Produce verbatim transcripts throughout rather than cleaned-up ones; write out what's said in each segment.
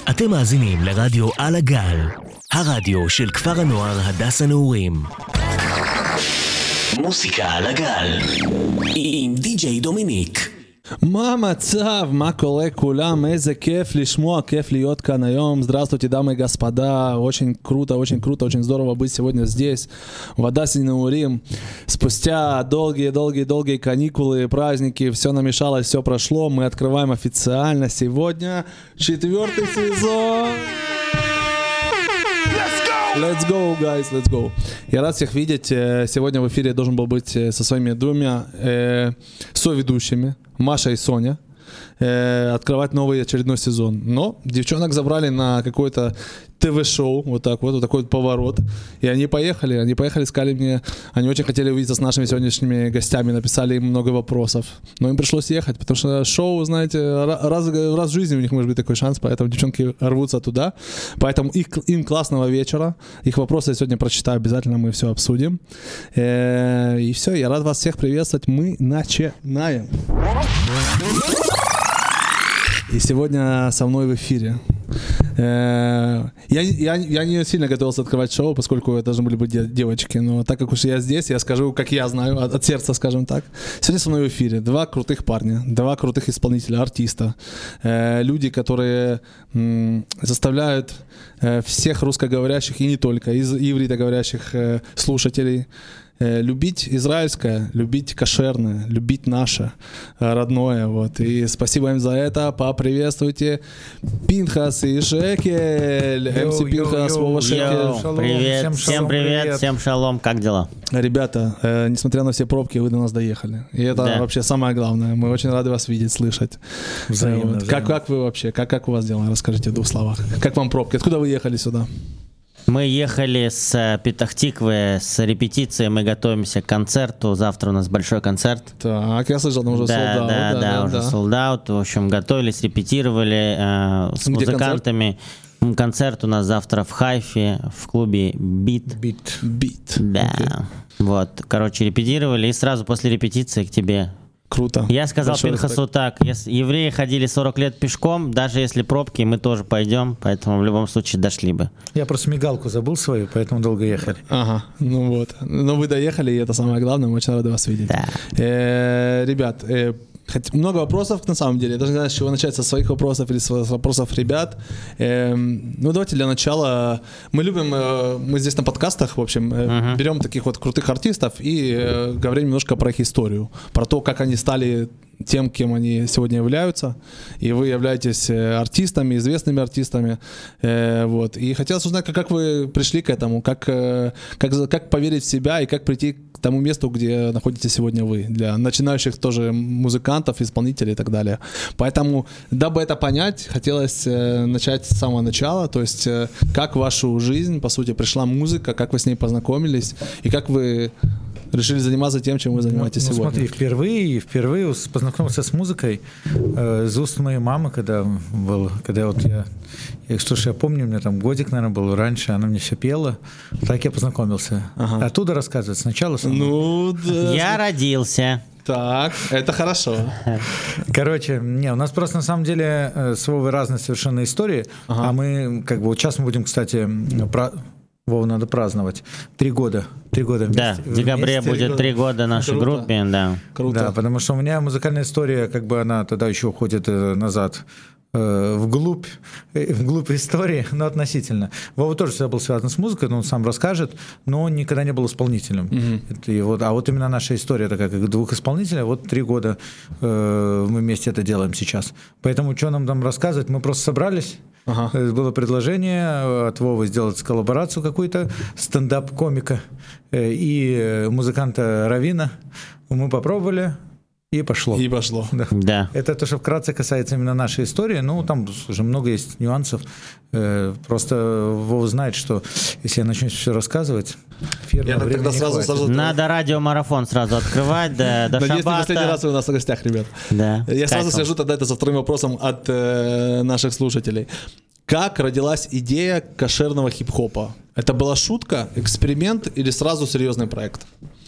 אתם מאזינים לרדיו על הגל, הרדיו של כפר הנוער הדס הנעורים. מוסיקה על הגל, עם די-ג'יי דומיניק. מה המצב? מה קורה כולם? איזה כיף לשמוע, кайф להיות כאן היום. Здравствуйте, дамы и господа. Очень круто, очень круто, очень здорово быть сегодня здесь, в Адасе Наурим. Спустя долгие-долгие-долгие каникулы, праздники, все намешалось, все прошло. Мы открываем официально сегодня четвертый сезон. Let's go, guys, let's go. Я рад всех видеть. Сегодня в эфире я должен был быть со своими двумя э, соведущими, Маша и Соня, э, открывать новый очередной сезон. Но девчонок забрали на какое-то ТВ-шоу, вот так вот, вот такой вот поворот. И они поехали, они поехали, сказали мне, они очень хотели увидеться с нашими сегодняшними гостями, написали им много вопросов. Но им пришлось ехать, потому что шоу, знаете, раз, раз в жизни у них может быть такой шанс, поэтому девчонки рвутся туда. Поэтому их, им классного вечера. Их вопросы я сегодня прочитаю, обязательно мы все обсудим. И все, я рад вас всех приветствовать. Мы начинаем. И сегодня со мной в эфире. Я, я, я не сильно готовился открывать шоу, поскольку это должны были быть девочки. Но так как уж я здесь, я скажу, как я знаю, от, от сердца, скажем так. Сегодня со мной в эфире два крутых парня, два крутых исполнителя, артиста. Люди, которые заставляют всех русскоговорящих и не только, из ивритоговорящих слушателей любить израильское, любить кошерное, любить наше родное, вот. И спасибо им за это. Поприветствуйте Пинхас и Шекель. эм си Пинхас, Вова Шекель. Привет, всем, всем привет, привет, всем шалом, как дела? Ребята, э, несмотря на все пробки, вы до нас доехали. И это да. Вообще самое главное. Мы очень рады вас видеть, слышать. Взаимно, вот. Как, как вы вообще, как, как у вас дела? Расскажите в двух словах. Как вам пробки? Откуда вы ехали сюда? Мы ехали с Петах-Тиквы, с репетицией, мы готовимся к концерту, завтра у нас большой концерт. Так, я слышал, там уже да, sold out. Да, да, да, уже sold out. В общем, готовились, репетировали э, с Где музыкантами. Концерт? Концерт у нас завтра в Хайфе, в клубе Beat. Beat. Beat. Да. Okay. Вот, короче, репетировали, и сразу после репетиции к тебе. Круто. Я сказал Большой Пинхасу так, если евреи ходили сорок лет пешком, даже если пробки, мы тоже пойдем, поэтому в любом случае дошли бы. Я просто мигалку забыл свою, поэтому долго ехали. Ага, ну вот. Но вы доехали, и это самое главное, мы очень рады вас видеть. Да. Э, ребят, э, много вопросов на самом деле. Я даже не знаю, с чего начать, со своих вопросов или с вопросов ребят. Э, ну давайте для начала. Мы любим, э, мы здесь на подкастах, в общем, э, uh-huh. берем таких вот крутых артистов и э, говорим немножко про их историю, про то, как они стали тем, кем они сегодня являются. И вы являетесь артистами, известными артистами. Э, вот. И хотелось узнать, как, как вы пришли к этому, как, как, как поверить в себя и как прийти к тому месту, где находитесь сегодня вы, для начинающих тоже музыкантов, исполнителей и так далее. Поэтому, дабы это понять, хотелось э, начать с самого начала, то есть э, как в вашу жизнь, по сути, пришла музыка, как вы с ней познакомились и как вы решили заниматься тем, чем вы занимаетесь ну, ну, сегодня. Смотри, впервые, впервые познакомился с музыкой э, из уст моей мамы, когда был, когда вот я, я, что ж, я помню, у меня там годик, наверное, был раньше, она мне все пела, так я познакомился. Ага. Оттуда рассказывать сначала. Ну, да. Я родился. Так, это хорошо. Короче, не, у нас просто на самом деле с Вовой разные совершенно истории, ага. а мы, как бы, вот сейчас мы будем, кстати, про... Вову надо праздновать. Три года. Три года вместе. Да, в декабре вместе, будет три года нашей Круто. группе, да. Круто. Да, потому что у меня музыкальная история, как бы она тогда еще уходит назад э, вглубь, э, вглубь истории, но относительно. Вова тоже всегда был связан с музыкой, но он сам расскажет, но он никогда не был исполнителем. Mm-hmm. Это, и вот, а вот именно наша история такая, как двух исполнителей, вот три года э, мы вместе это делаем сейчас. Поэтому что нам там рассказывать? Мы просто собрались. Ага. Было предложение от Вовы сделать коллаборацию какую-то, стендап-комика и музыканта Равина. Мы попробовали, и пошло. И пошло. Да. да. Это то, что вкратце касается именно нашей истории. Ну, там уже много есть нюансов. Просто Вова знает, что если я начну все рассказывать, я тогда сразу, сразу... Надо радиомарафон сразу открывать до, до Надеюсь, шаббата. не последний раз вы у нас в гостях, ребят. Да. Я сразу свяжу тогда это со вторым вопросом от э, наших слушателей. Как родилась идея кошерного хип-хопа? Это была шутка, эксперимент или сразу серьезный проект?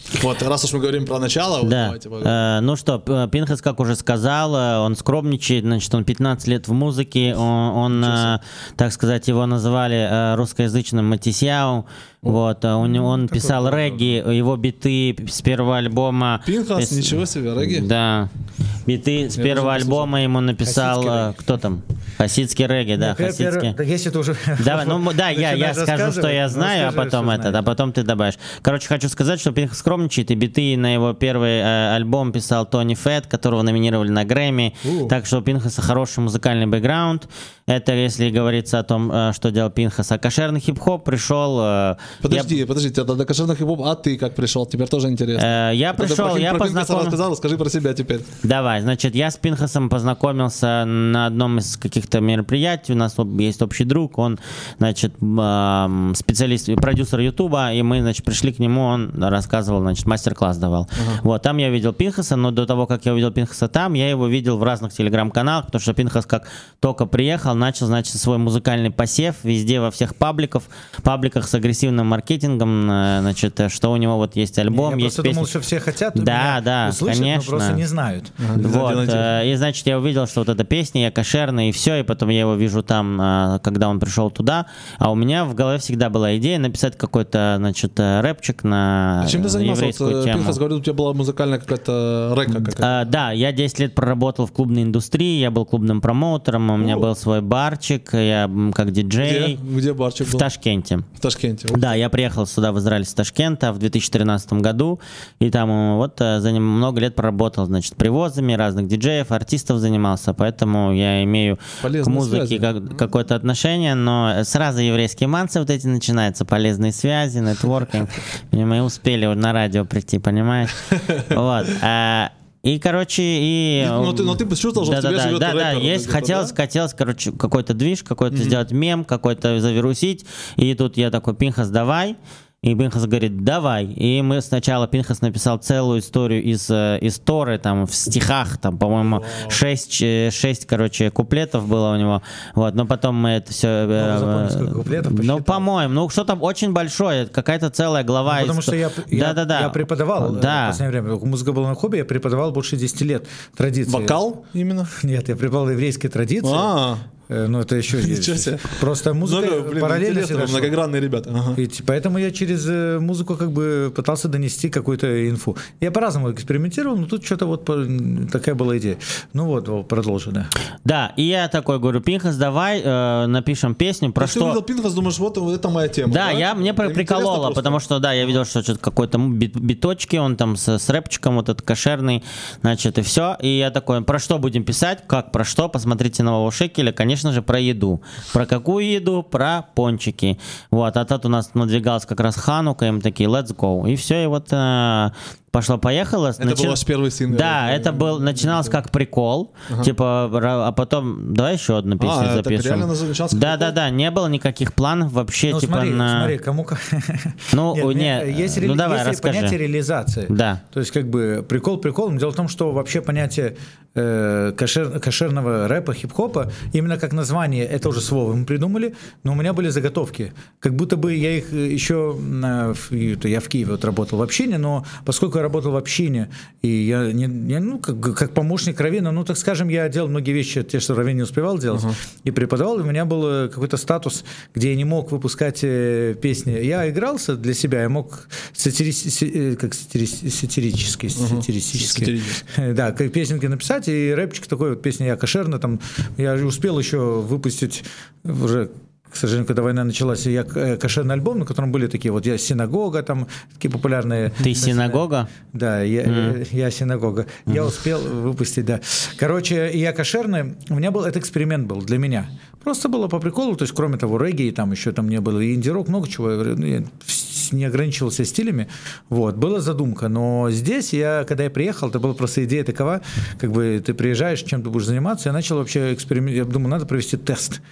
Вот, раз уж мы говорим про начало, вот Да. давайте поговорим. Э, ну что, П- Пинхас, как уже сказал, э, он скромничает, значит, он пятнадцать лет в музыке, он, он э, так сказать, его называли э, русскоязычным Матисяу, вот, э, у него, он писал регги, его биты с первого альбома. Пинхас, пис- ничего себе, регги. Да, биты с Я первого даже не альбома ему написал, Хасидский э, регги. кто там? Хасидский регги, да, Нет, я первый- хасидский. да, если ты уже Давай, ну да, я, я начинаешь скажу, что я рассказывать, ну, знаю, а расскажи, потом что это, знаешь. а потом ты добавишь. Короче, хочу сказать, что Пинхас скромничает, и биты на его первый э, альбом писал Тони Фетт, которого номинировали на Грэмми. У. Так что у Пинхаса хороший музыкальный бэкграунд. Это если говорится о том, э, что делал Пинхас. А кошерный хип-хоп пришел... э, Подожди, подожди, тогда до кошерных хип-хоп, а ты как пришел? Теперь тоже интересно. Я, э, я Когда пришел, про, я про Пинхаса познакомился... рассказал, расскажи про себя теперь. Давай, значит, я с Пинхасом познакомился на одном из каких-то мероприятий. У нас об- есть общий друг, он, значит, эм, специалист, продюсер Ютуба, и мы, значит, пришли к нему, он рассказывал, значит, мастер-класс давал. Вот, там я видел Пинхаса, но до того, как я увидел Пинхаса там, я его видел в разных телеграм-каналах, потому что Пинхас, как только приехал, начал, значит, свой музыкальный посев везде, во всех пабликах, пабликах с агрессивным маркетингом, э, значит, э, что у него вот есть альбом, Я есть просто песни. думал, что все хотят Да, меня да, услышать, конечно. но просто не знают. Вот, э, и значит, я увидел, что вот эта песня, я кошерный, и все, и потом я его вижу там, э, когда он пришел туда, а у меня в голове всегда была идея написать какой-то, значит, э, рэпчик на А чем ты занимался? еврейскую Вот, тему. Пинхас говорил, у тебя была музыкальная какая-то рэка какая-то. Э, да, я десять лет проработал в клубной индустрии, я был клубным промоутером, у меня О. был свой барчик, я м, как Где? диджей Где барчик в был? Ташкенте. В Ташкенте. Да, я приехал сюда в Израиль с Ташкента в две тысячи тринадцатом году, и там э, вот э, за ним много лет проработал, значит, привозами разных диджеев, артистов занимался, поэтому я имею Полезные к музыке связи. как- какое-то отношение, но сразу еврейские манцы вот эти начинаются, полезные связи, нетворкинг, мы успели на радио прийти, понимаешь? Вот. а, И, короче, и... Ну, ты- но ты чувствовал, что в да, тебе да, живет да, да, рэпер есть, где-то, хотелось, да? хотелось, короче, какой-то движ, какой-то сделать мем, какой-то завирусить, и тут я такой: Пинхас, давай. И Пинхас говорит: давай. И мы сначала, Пинхас написал целую историю из, э, из Торы, там, в стихах, там, по-моему, шесть, э, шесть, короче, куплетов было у него. Вот, но потом мы это все... Ну, запомни, сколько куплетов, ну, посчитай. по-моему, ну, что там очень большое, какая-то целая глава. Ну, потому из- что я, я, Да-да-да. я преподавал э, Да. в последнее время. Музыка была на хобби, я преподавал больше десяти лет традиции. Вокал именно? Нет, я преподавал еврейские традиции. А, Э, Ну, это еще есть. ничего себе. Просто музыка много, блин, параллельно интересно, всегда шла. многогранные ребята. Ага. И, т- поэтому я через э, музыку как бы пытался донести какую-то инфу. Я по-разному экспериментировал, но тут что-то вот по- такая была идея. Ну вот, вот, продолжи, да. Да, и я такой говорю: Пинхас, давай э, напишем песню про Ты что... увидел Пинхас, думаешь, вот, вот это моя тема. Да, я, мне при- прикололо, потому что, да, я видел, что что-то какой-то м, бит- биточки, он там с, с рэпчиком вот этот кошерный, значит, и все. И я такой: про что будем писать? Как, про что? Посмотрите нового Шекеля, конечно же, про еду. Про какую еду? Про пончики. Вот, а тут у нас надвигалась как раз Ханука, и мы такие: let's go. И все, и вот... э, пошло-поехало. Это был ваш первый сингл? Да, это был, начиналось как прикол, типа, ра- а потом давай еще одну песню А, так запишем. реально началось как Да, прикол? да, да, не было никаких планов вообще, Ну, типа смотри, на... смотри, кому как. Ну, Нет, не, есть, ну, рели- давай, есть расскажи. понятие реализации. Да. То есть, как бы, прикол приколом. Дело в том, что вообще понятие э, кошер- кошерного рэпа, хип-хопа, именно как название, это уже слово мы придумали, но у меня были заготовки. Как будто бы я их еще... на- в- я в Киеве вот работал в общине, но поскольку я работал в общине, и я, не, я, ну, как, как помощник раввина, ну, так скажем, я делал многие вещи, те, что раввин не успевал делать, uh-huh. и преподавал, и у меня был э, какой-то статус, где я не мог выпускать э, песни. Я игрался для себя, я мог сатири- си- э, как сатири- сатирически, Uh-huh. сатирически, Сатирически. да, как песенки написать, и рэпчик такой, вот песня «Я кошерно», там, я успел еще выпустить уже... К сожалению, когда война началась, я э, кошерный альбом, на котором были такие вот «Я синагога», там такие популярные. Ты синагога? Да, я, Mm. я синагога. Mm-hmm. Я успел выпустить, да. Короче, «Я кошерный», у меня был, это эксперимент был для меня. Просто было по приколу, то есть кроме того регги, там еще там не было и инди-рок, много чего, ну, я не ограничивался стилями, вот, была задумка. Но здесь я, когда я приехал, это была просто идея такова, как бы ты приезжаешь, чем ты будешь заниматься, я начал вообще эксперимент, я думаю, надо провести тест.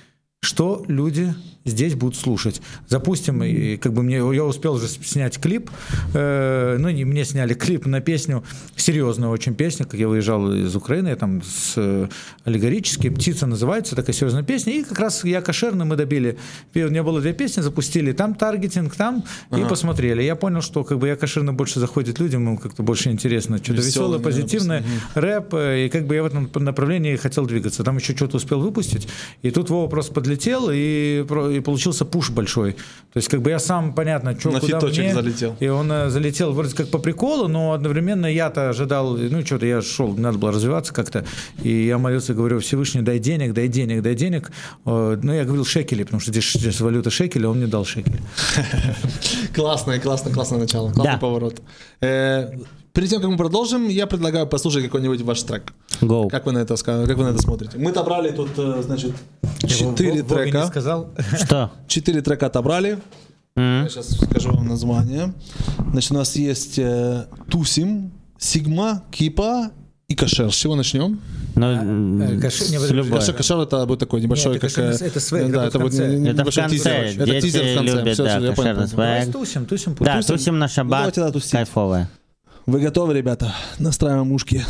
что люди здесь будут слушать. Запустим, и как бы мне, я успел уже снять клип, э, ну, не, мне сняли клип на песню, серьезную очень песню, как я выезжал из Украины, я там с э, аллегорически, «Птица» называется, такая серьезная песня, и как раз «Я кошерный» мы добили, у меня было две песни, запустили, там таргетинг, там, ага. и посмотрели. Я понял, что как бы «Я кошерный» больше заходит людям, им как-то больше интересно, что-то веселое, позитивное, угу. рэп, и как бы я в этом направлении хотел двигаться. Там еще что-то успел выпустить, и тут Вова просто подлетел, и и получился пуш большой. То есть, как бы я сам, понятно, что, на куда фиточек мне, залетел. И он э, залетел вроде как по приколу, но одновременно я-то ожидал, ну, что-то я шел, надо было развиваться как-то, и я молился, говорю, Всевышний, дай денег, дай денег, дай денег. Э, ну, я говорил шекели, потому что здесь, здесь валюта шекели, а он мне дал шекели. Классное, классное, классное начало, классный поворот. Перед тем, как мы продолжим, я предлагаю послушать какой-нибудь ваш трек. Go. Как вы на это, как вы на это смотрите? Мы отобрали тут, значит, четыре Вова трека. не сказал. Что? Четыре трека отобрали. Mm-hmm. Я сейчас скажу вам название. Значит, у нас есть э, Тусим, Сигма, Кипа и Кашер. С чего начнем? Ну, Кашер, не, Кашер, Кашер это будет такой небольшой, Нет, как... это, это свэг, да, это, это будет это небольшой в конце. тизер. Это тизер в конце. Любят, Все, да, все, я понял. свэг. Тусим, тусим, Да, тусим. тусим на шаббат, давайте, да, тусить. кайфовая. Вы готовы, ребята? Настраиваем ушки.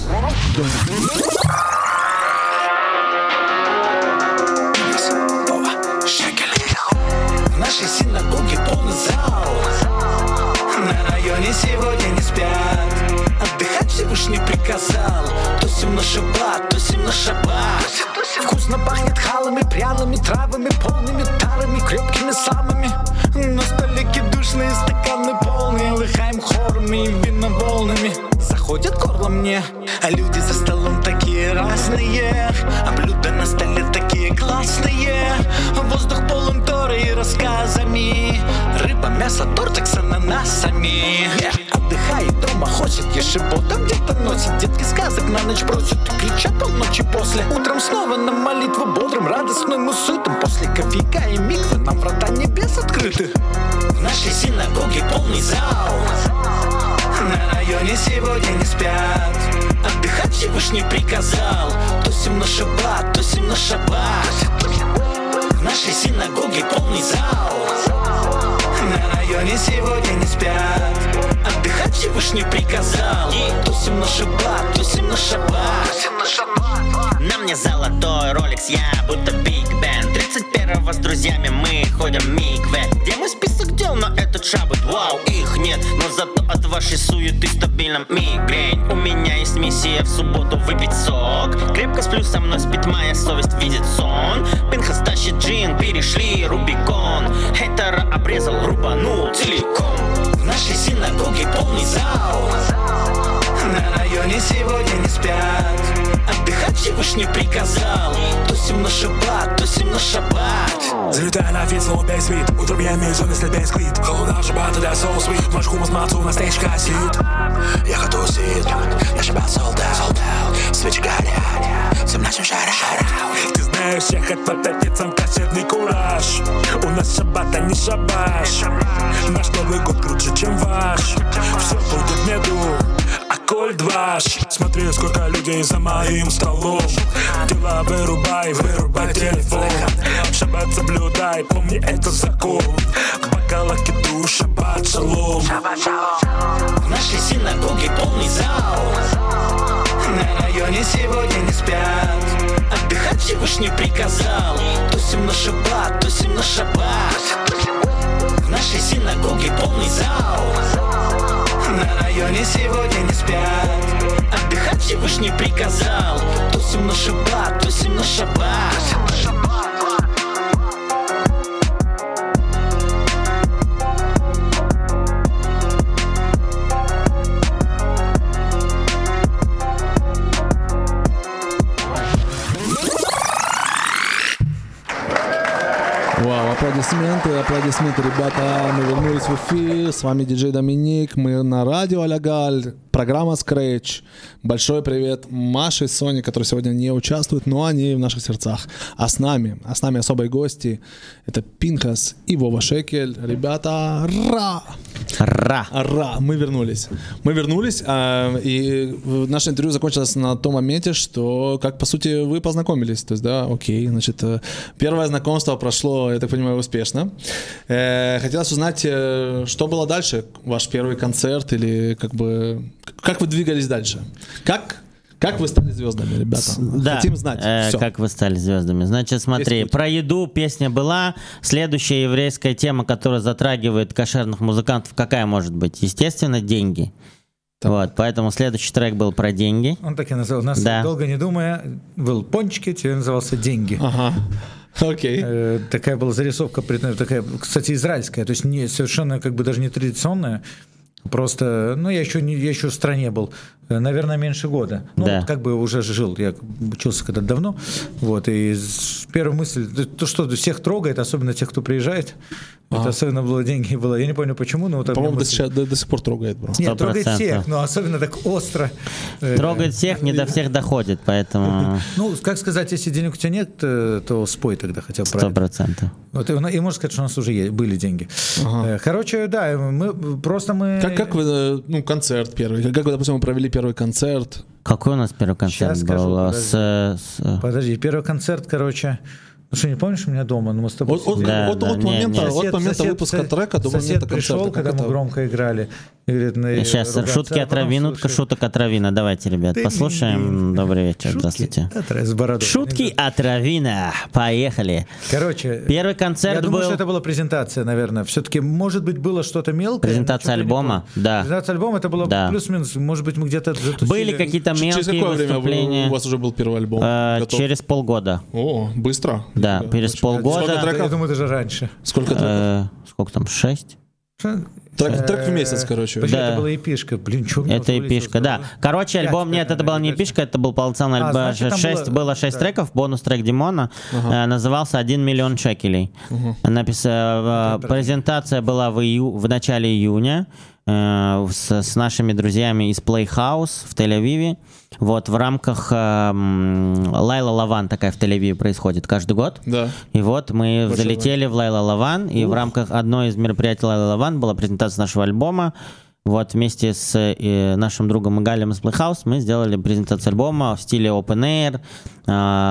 В нашей синагоге полный зал. На районе сегодня не спят. Отдыхать Всевышний приказал. Тусим на шаббат, тусим на шаббат. Вкусно пахнет халами, пряными травами, полными тарами, крепкими самыми. На столике душные стаканы полные, лыхаем хорами и виноволнами. Заходят горло мне, а люди за столом такие разные, а блюда на столе такие классные. Воздух полон Торы и рассказами, рыба, мясо, тортик с ананасами. Отдыхает дома, хочет ешебота, где-то носит, детки сказок на ночь просят, кричат полночи после. Утром снова на молитву бодрым, радостным и сытым. После кофейка и миквы нам врата небес открыты. В нашей синагоге полный зал. На районе сегодня не спят. Отдыхать Всевышний приказал. Тусим на шаббат, тусим на шаббат. В нашей синагоге полный зал. На районе сегодня не спят. Отдыхать Всевышний приказал. Тусим на шаббат, тусим на шаббат. На мне золотой роликс, я будто Биг Бен. тридцать первого с друзьями мы ходим в микве. Где мой список дел на этот шаббат? Вау, их нет, но зато от вашей суеты стабильно мигрень. У меня есть миссия в субботу выпить сок. Крепко сплю, со мной спит моя совесть, видит сон. Пинхас тащит джин, перешли Рубикон. Хейтера обрезал, рубанул целиком. В нашей синагоге полный зал. На районе сегодня не спят. Отдыхать Всевышний приказал. Тусим на шаббат, тусим на шаббат. Залетая на фит, словно весь вид. Утром я имею сон, если без клит. Холода шаббата, да, соус свит. Ваш хумус мацу, на стейдж кассит. Я хочу сид, я шаббат sold out. Свечи горят, всем нашим шара-шара. Ты знаешь, я хоть под отецом кассетный кураж. У нас шаббат, а не шабаш. Наш Новый год круче, чем ваш. Все будет в меду, а коль дваш. Смотри, сколько людей за моим столом. Дела вырубай, вырубай телефон. Шаббат соблюдай, помни, это закон. Бокала киду, шаббат шалом. В нашей синагоге полный зал. На районе сегодня не спят. Отдыхать Всевышний приказал. Тусим на шаббат, тусим на шаббат. В нашей синагоге полный зал. На районе сегодня не спят. Отдыхать Всевышний приказал. Тусим на шаббат, тусим на шаббат. Вау, аплодисменты, аплодисменты, ребята. Мы вернулись в эфир. С вами диджей Доминик. Мы на радио Аля Галь. программа Scratch. Большой привет Маше и Соне, которые сегодня не участвуют, но они в наших сердцах. А с нами, а с нами особые гости. Это Пинхас и Вова Шекель. Ребята, ра! Ра! Ра! Мы вернулись. Мы вернулись, а, и наше интервью закончилось на том моменте, что, как, по сути, вы познакомились. То есть, да, окей, значит, первое знакомство прошло, я так понимаю, успешно. Э, хотелось узнать, что было дальше? Ваш первый концерт или, как бы, как вы двигались дальше? Как... Как вы стали звездами, ребята? Да, хотим знать. Э, как вы стали звездами. Значит, смотри, про еду песня была. Следующая еврейская тема, которая затрагивает кошерных музыкантов, какая может быть? Естественно, деньги. Так. Вот, поэтому следующий трек был про деньги. Он так и назвал. У нас, да. долго не думая, был пончики, теперь назывался «Деньги». Ага. Окей. Okay. Э, такая была зарисовка, такая, кстати, израильская, то есть не, совершенно как бы даже не традиционная. Просто, ну, я еще, не, я еще в стране был, наверное, меньше года. Ну, да. вот как бы уже жил, я учился когда-то давно. Вот, и первая мысль, то, что всех трогает, особенно тех, кто приезжает, а. это особенно было деньги было. Я не помню почему, но вот так. По-моему, мысль... до, до сих пор трогает, бро. Нет, трогает всех, но особенно так остро. Трогает всех, не до всех доходит, поэтому... Ну, как сказать, если денег у тебя нет, то спой тогда хотя бы правильно. Сто процентов. Вот, и, и можно сказать, что у нас уже есть, были деньги. Ага. Короче, да, мы просто мы... Как, как вы, ну, концерт первый, как вы, допустим, провели первый концерт? Какой у нас первый концерт Сейчас был? скажу, подожди. С, с... подожди, первый концерт, короче... Ну что, не помнишь у меня дома? Ну, мы с тобой от, от, да, от, да, от, не, момента, не. Сосед, от момента сосед, выпуска сосед, трека до момента концерта. Пришел, когда мы громко играли. И говорит, ну, сейчас шутки от Равинутка, шуток от Равина. Давайте, ребят, ты послушаем. Добрый вечер, шутки здравствуйте. От, шутки от Равина. Поехали. Короче, первый концерт я был... думаю, что это была презентация, наверное. Все-таки, может быть, было что-то мелкое. Презентация альбома, да. Презентация альбома, это было да. плюс-минус. Может быть, мы где-то затусили. Были какие-то мелкие через какое выступления. Время у вас уже был первый альбом? Э, через полгода. О, быстро. Да, да. через полгода. Сколько треков? Я думаю, даже раньше. Сколько треков? Э, сколько там, шесть? Трек, трек в месяц, короче. Почему да. это была эпишка? Блин, что мне это эпишка, да. Короче, альбом, нет, это была не эпишка, это был полноценный альбом. А, шесть, было, было шесть да. треков, бонус-трек Димона, ага. э, назывался «Один миллион шекелей». Угу. Напис... Э, презентация была в, ию... в начале июня э, с, с нашими друзьями из Playhouse в Тель-Авиве. Вот, в рамках э, Лайла Лаван такая в Тель-Авиве происходит каждый год. Да. И вот мы Большой залетели в Лайла Лаван, и Ух. в рамках одной из мероприятий Лайла Лаван была презентация нашего альбома. Вот вместе с э, нашим другом Игалем из Playhouse мы сделали презентацию альбома в стиле open air, э,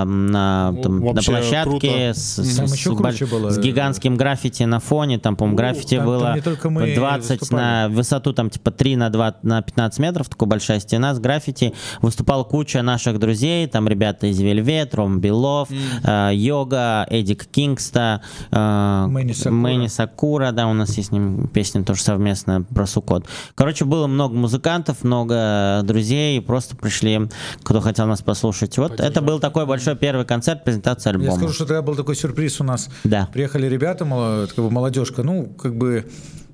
на, там, на площадке с, с, с, было. с гигантским граффити на фоне. Там, по-моему, граффити там, было там двадцать выступали. На высоту там типа три на два на пятнадцать метров, такая большая стена с граффити. Выступала куча наших друзей, там ребята из Вельвет, Ром Белов, mm. э, Йога, Эдик Кингста, э, Мэнни Сакура. Мэнни Сакура, да, у нас есть с ним песня тоже совместная про Суккот. Короче, было много музыкантов, много друзей, просто пришли, кто хотел нас послушать. Вот Поддержать. Это был такой большой первый концерт, презентация альбома. Я скажу, что тогда был такой сюрприз у нас. Да. Приехали ребята, молодежка, ну, как бы...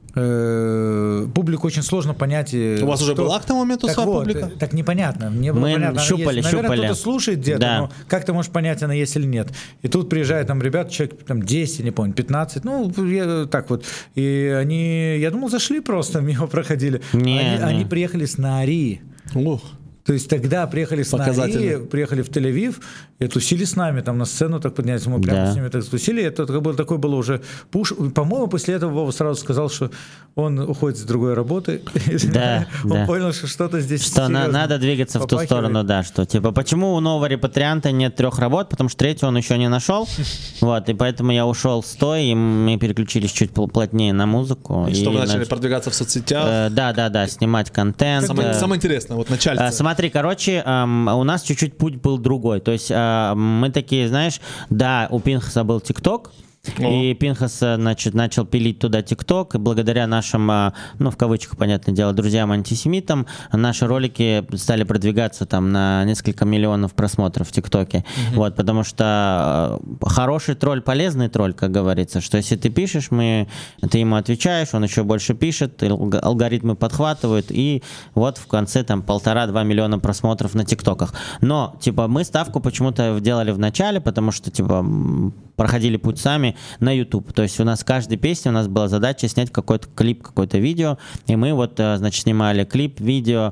Публику очень сложно понять. У вас что... уже была к тому моменту так своя вот, публика? Так непонятно. Не было Мы понятно. щупали, есть. Наверное, щупали. кто-то слушает где-то, да. но как ты можешь понять, она есть или нет? И тут приезжают там ребята, человек там десять, не помню, пятнадцать, ну, я, так вот. И они, я думал, зашли просто, мимо проходили. Не, они, не. они приехали с Наари. Ух. То есть тогда приехали с Наари, приехали в Тель-Авив, и тусили с нами, там на сцену так поднялись, мы прямо да. с ними так тусили. Это такой было уже пуш. По-моему, после этого Вова сразу сказал, что он уходит с другой работы. Да, он да. понял, что что-то здесь что на, надо двигаться попахивает. В ту сторону, да, что типа почему у нового репатрианта нет трех работ, потому что третью он еще не нашел, вот, и поэтому я ушел с той, и мы переключились чуть плотнее на музыку. И, и что вы начали нач... продвигаться в соцсетях? Э, да, да, да, снимать контент. Самое, э, самое интересное, вот начальство. Э, смотри, короче, э, у нас чуть-чуть путь был другой, то есть э, мы такие, знаешь, да, у Пинхаса был ТикТок. И Пинхас, значит, начал пилить туда ТикТок, и благодаря нашим, ну, в кавычках, понятное дело, друзьям-антисемитам, наши ролики стали продвигаться там на несколько миллионов просмотров в ТикТоке. Mm-hmm. Вот, потому что хороший тролль, полезный тролль, как говорится, что если ты пишешь, мы, ты ему отвечаешь, он еще больше пишет, алгоритмы подхватывают, и вот в конце там полтора-два миллиона просмотров на ТикТоках. Но, типа, мы ставку почему-то делали в начале, потому что, типа, проходили путь сами, на YouTube. То есть у нас каждой песне у нас была задача снять какой-то клип, какое-то видео, и мы вот, значит, снимали клип, видео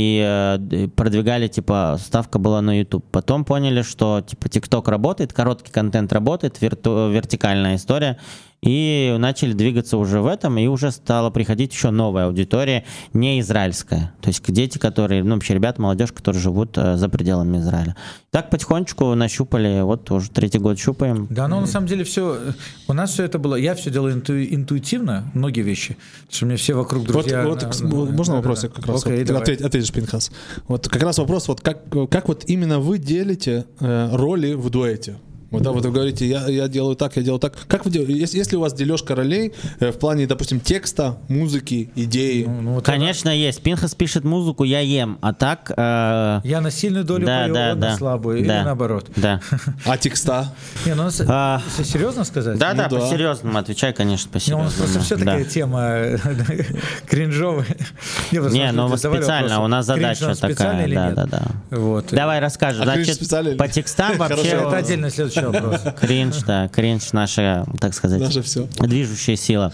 и продвигали, типа, ставка была на YouTube. Потом поняли, что, типа, TikTok работает, короткий контент работает, вирту- вертикальная история, и начали двигаться уже в этом, и уже стала приходить еще новая аудитория, не израильская. То есть дети, которые, ну, вообще ребята, молодежь, которые живут э, за пределами Израиля. Так потихонечку нащупали, вот уже третий год щупаем. Да, но на самом деле все, у нас все это было, я все делаю инту, интуитивно, многие вещи, потому что у меня все вокруг друзья. Вот, вот, на, можно да, вопросик да, как раз? Окей, вот, ответь, ответишь, Пинхас. Вот как раз вопрос, вот как, как вот именно вы делите э, роли в дуэте? Вот, да, вот вы говорите, я, я делаю так, я делаю так. Как вы делаете? Если, если у вас дележка ролей э, в плане, допустим, текста, музыки, идеи? Ну, ну, вот Конечно, это... есть. Пинхас пишет музыку, я ем, а так... Э... Я на сильную долю да, пою, да, он да, на слабую, да, или наоборот. Да. А текста? Не, ну, А... если серьезно сказать? Да, ну, да, да. по-серьезному отвечай, конечно, Ну, у по-серьезному. нас просто все такая Да. тема кринжовая. Не, ну специально, у нас задача такая. Да, да, да. Вот. Давай расскажем. А кринж Значит, специально? по текстам Хорошо, вообще... Это отдельно следующий вопрос. Кринж, да, кринж наша, так сказать, Наше всё. движущая сила.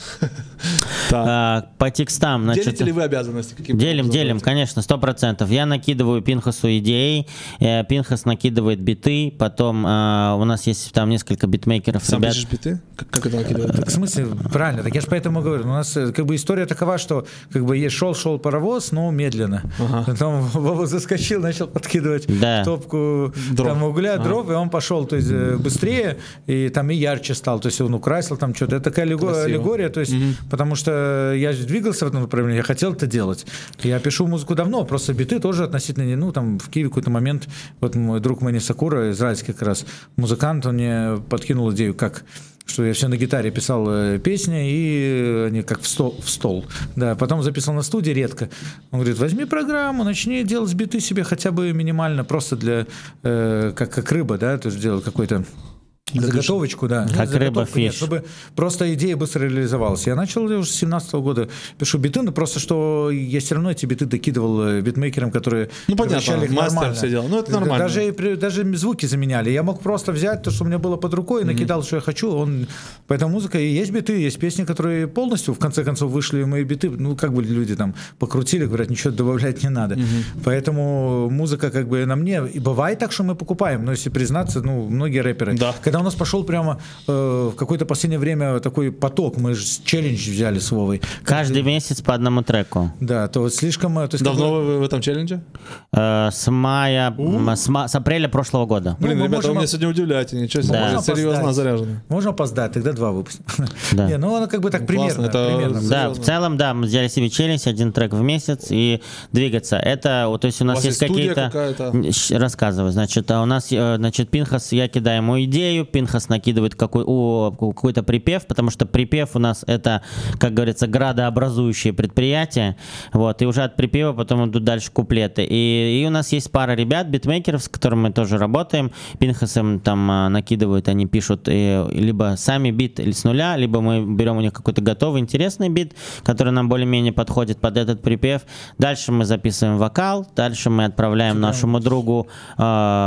Так. А, по текстам, значит... Делите ли вы обязанности? Каким Делим, образом делим, делаете? конечно, сто процентов. Я накидываю Пинхасу идеи, э, Пинхас накидывает биты, потом э, у нас есть там несколько битмейкеров, Сам ребят. пишешь биты? Как, как это накидывать? В смысле, правильно, так я же поэтому говорю, у нас э, как бы история такова, что как бы есть шел-шел паровоз, но медленно. Ага. Потом Вова заскочил, начал подкидывать Да. топку Дров. там, угля, Ага. дров, и он пошел, то есть э, быстрее, и там и ярче стал, то есть он украсил там что-то. Это такая аллего- Красиво. аллегория, то есть, потому что я же двигался в этом направлении, я хотел это делать. Я пишу музыку давно, просто биты тоже относительно, не, ну, там в Киеве какой-то момент, вот мой друг Мэнни Сакура, израильский как раз музыкант, он мне подкинул идею, как что я все на гитаре писал э, песни, и они как в стол, в стол. Да, потом записал на студии редко. Он говорит, возьми программу, начни делать биты себе хотя бы минимально, просто для, э, как, как рыба, да, то есть делать какой-то заготовочку, да. Как Заготовку рыба нет, фиш. чтобы просто идея быстро реализовалась. Я начал я уже с семнадцатого года пишу биты, но просто что я все равно эти биты докидывал э, битмейкерам, которые Ну, понятно, превращали их мастер нормально. все делал. Ну, это нормально. Даже, и при- даже звуки заменяли. Я мог просто взять то, что у меня было под рукой, и накидал, что я хочу. Он... Поэтому музыка, и есть биты, есть песни, которые полностью, в конце концов, вышли мои биты. Ну, как бы люди там покрутили, говорят, ничего добавлять не надо. Поэтому музыка как бы на мне. И бывает так, что мы покупаем, но если признаться, ну, многие рэперы. Да. Когда у нас пошел прямо э, в какое-то последнее время такой поток, мы же челлендж взяли с Вовой. Каждый месяц по одному треку. Да, то вот слишком... э, То есть, Давно как бы- вы в этом челлендже? Э, с мая, м, с, ма- с апреля прошлого года. Ну, Блин, мы ребята, можем вы меня оп- сегодня удивляете. Ничего себе, Да. вы серьезно Можно заряжены. Можно опоздать, тогда два выпустим. Да. Не, ну она как бы так Ну, примерно. классно, это- примерно. Да, Серьезно? в целом, да, мы взяли себе челлендж, один трек в месяц и двигаться. Это, вот, то есть у нас вас есть есть студия какие-то... какая-то? Щ- Рассказываю. Значит, а у нас, э, значит, Пинхас, я кидаю ему идею, Пинхас накидывает какой, о, какой-то припев, потому что припев у нас это, как говорится, градообразующее предприятие, вот, и уже от припева потом идут дальше куплеты. И, и у нас есть пара ребят, битмейкеров, с которыми мы тоже работаем. Пинхас им там а, накидывают, они пишут э, либо сами бит или с нуля, либо мы берем у них какой-то готовый интересный бит, который нам более-менее подходит под этот припев. Дальше мы записываем вокал, дальше мы отправляем нашему другу, э,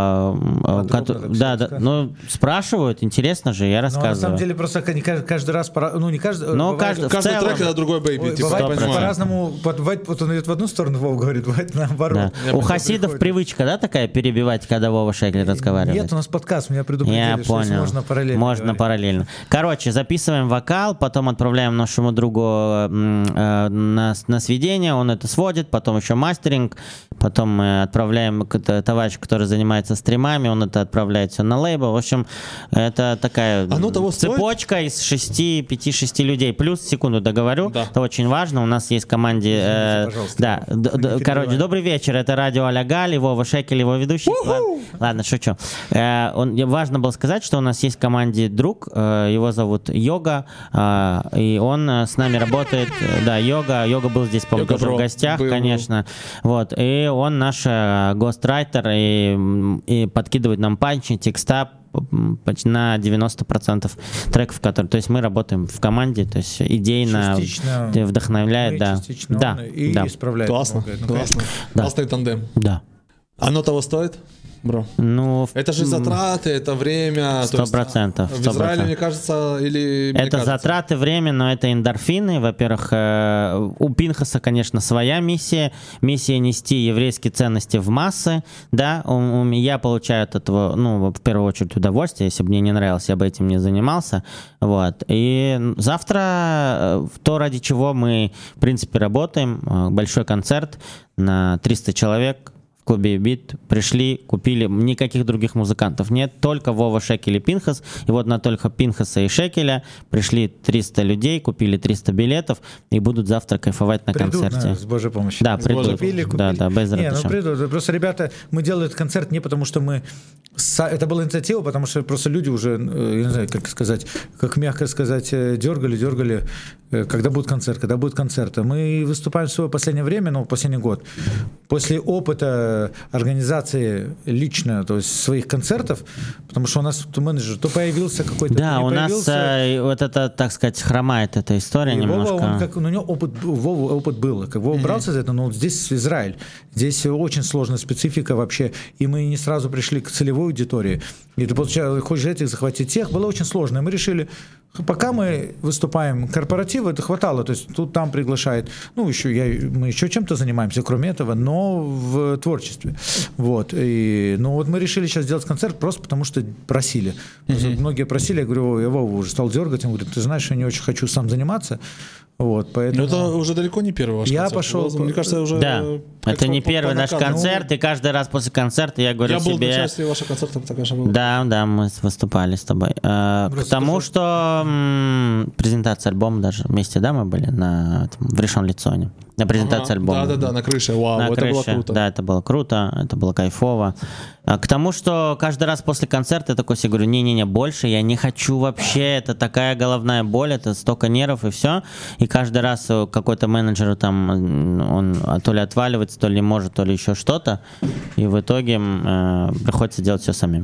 э, кото- так да, да, сказать. ну спрашивают, интересно же, я Но на самом рассказываю. деле просто не каждый, каждый раз, пора- ну не каждый, Но бывает- каждый- в Каждый целом- трек это другой бэйби. Ой, типа, бывает я понимаю. по-разному, вот, бывает, вот он идет в одну сторону, Вов говорит, бывает наоборот. Да. У хасидов привычка, да, такая перебивать, когда Вова Шекель разговаривает? Нет, у нас подкаст, меня предупредили, Я что здесь понял. можно параллельно Можно говорить. параллельно. Короче, записываем вокал, потом отправляем нашему другу м, э, на, на сведение, он это сводит, потом еще мастеринг, потом мы отправляем к т- товарищу, который занимается стримами, он это отправляет все на лейбл. В общем, это такая Оно того стоит? цепочка из шести, пяти-шести людей. Плюс, секунду договорю, Да. это очень важно. У нас есть в команде... э, пожалуйста. да, д- д- Не короче, перебивай. добрый вечер, это радио Аля Галь, Вова Шекель, его ведущий. Ладно, ладно, шучу. Э, он, важно было сказать, что у нас есть в команде друг, э, его зовут Йога, э, и он э, с нами работает. э, Да, Йога, Йога был здесь, по-моему, Йога тоже Бро. в гостях, Был, был. конечно. Вот, и он наш э, гострайтер и, м, и подкидывает нам панчи, текста м, почти на девяносто процентов треков, которые... То есть мы работаем в команде, то есть идейно Частично вдохновляет, мы, да. частично Да, он и да. исправляет Классно, многое. Ну, классно. Да. Классный тандем. Да. Оно того стоит, бро? Ну, Это же затраты, это время. Сто процентов. В Израиле, мне кажется, или... Это мне кажется. затраты, время, но это эндорфины. Во-первых, э, у Пинхаса, конечно, своя миссия. Миссия нести еврейские ценности в массы. Да, у, у, я получаю от этого, ну, в первую очередь, удовольствие. Если бы мне не нравилось, я бы этим не занимался. Вот. И завтра то, ради чего мы, в принципе, работаем, большой концерт на триста человек, в клубе Бит, пришли, купили, никаких других музыкантов нет, только Вова, Шекель и Пинхас, и вот на только Пинхаса и Шекеля пришли триста людей, купили триста билетов и будут завтра кайфовать на придут, концерте. Да, с Божьей помощью. Да, придут. Купили, купили. Да, да, без Не, ну ратыша. придут. Просто, ребята, мы делали этот концерт не потому, что мы... Это была инициатива, потому что просто люди уже, я не знаю, как сказать, как мягко сказать, дергали, дергали, когда будет концерт, когда будет концерт. Мы выступаем в свое последнее время, ну, последний год. После опыта организации лично, то есть своих концертов, потому что у нас менеджер то появился какой-то, Да, то не у нас появился. э, вот это, так сказать, хромает эта история И немножко. Вова, он как, у него опыт, Вова, опыт был. Как Вова mm-hmm. брался за это, но здесь Израиль. Здесь очень сложная специфика вообще. И мы не сразу пришли к целевой аудитории. И ты, получается, хочешь этих захватить тех. Было очень сложно. И мы решили, пока мы выступаем корпоративы, это хватало. То есть тут там приглашает. Ну, еще я, мы еще чем-то занимаемся, кроме этого, но в творчестве. Вот. И, ну, вот мы решили сейчас сделать концерт просто потому, что просили. Mm-hmm. Многие просили. Я говорю, я Вова уже стал дергать. Он говорит, ты знаешь, я не очень хочу сам заниматься. Вот, поэтому... Но это уже далеко не первый ваш я концерт. пошел... Мне кажется, уже... Да, это не по, первый по наш концерт, и каждый раз после концерта я говорю я себе... Я был на части вашего концерта, так, конечно, был. Да, да, мы выступали с тобой. Э, к тому, что м, презентация альбома даже вместе, да, мы были на, там, в Ришон Лицоне. На презентации ага, альбома. Да-да-да, на крыше, вау, на это крыше. было круто. Да, это было круто, это было кайфово. А, к тому, что каждый раз после концерта я такой себе говорю, не-не-не, больше я не хочу вообще, это такая головная боль, это столько нервов и все. И каждый раз какой-то менеджер там, он то ли отваливается, то ли не может, то ли еще что-то. И в итоге э, приходится делать все самим.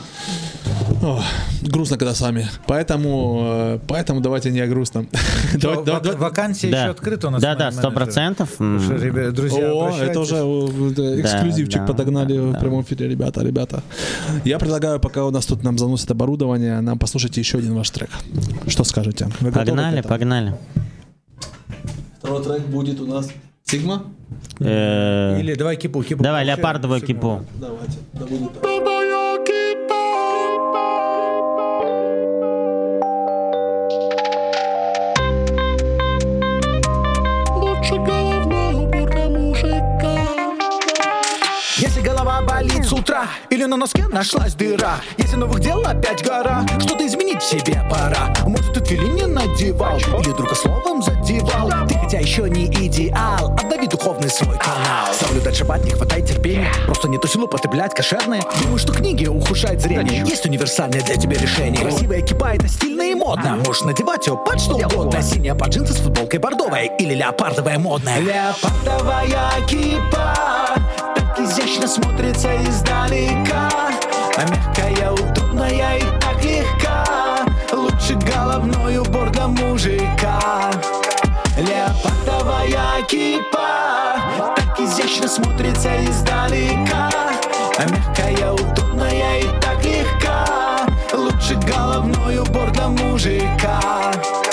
О, грустно, когда сами. Поэтому, поэтому давайте не о грустном. Давай, давай, давай. Вакансия да. еще открыта у нас. Да, да, сто процентов. Друзья, О, это уже эксклюзивчик да, подогнали да, в да. прямом эфире, ребята, ребята. Я предлагаю, пока у нас тут нам заносит оборудование, нам послушайте еще один ваш трек. Что скажете? Вы погнали, погнали. Второй трек будет у нас Сигма? Или давай кипу, кипу. Давай, леопардовую кипу. Давайте, да будет так. Если голова болит с утра, или на носке нашлась дыра, если новых дел опять гора, что-то изменить в себе пора. Может, ты твилин не надевал, или друга словом задевал. Ты хотя еще не идеал, обнови духовный свой канал. Соблюдать шаббат не хватает терпения, просто не то силу потреблять кошерные. Думаю, что книги ухудшают зрение, есть универсальное для тебя решение. Красивая кипа, это стильно и модно, можешь надевать ее под что угодно. Синяя под джинсы с футболкой бордовая, или леопардовая модная. Леопардовая кипа так изящно смотрится издалека, а мягкая, удобная и так легка. Лучше головной убор для мужика. Леопардовая кипа так изящно смотрится издалека, а мягкая, удобная и так легка. Лучше головной убор для мужика.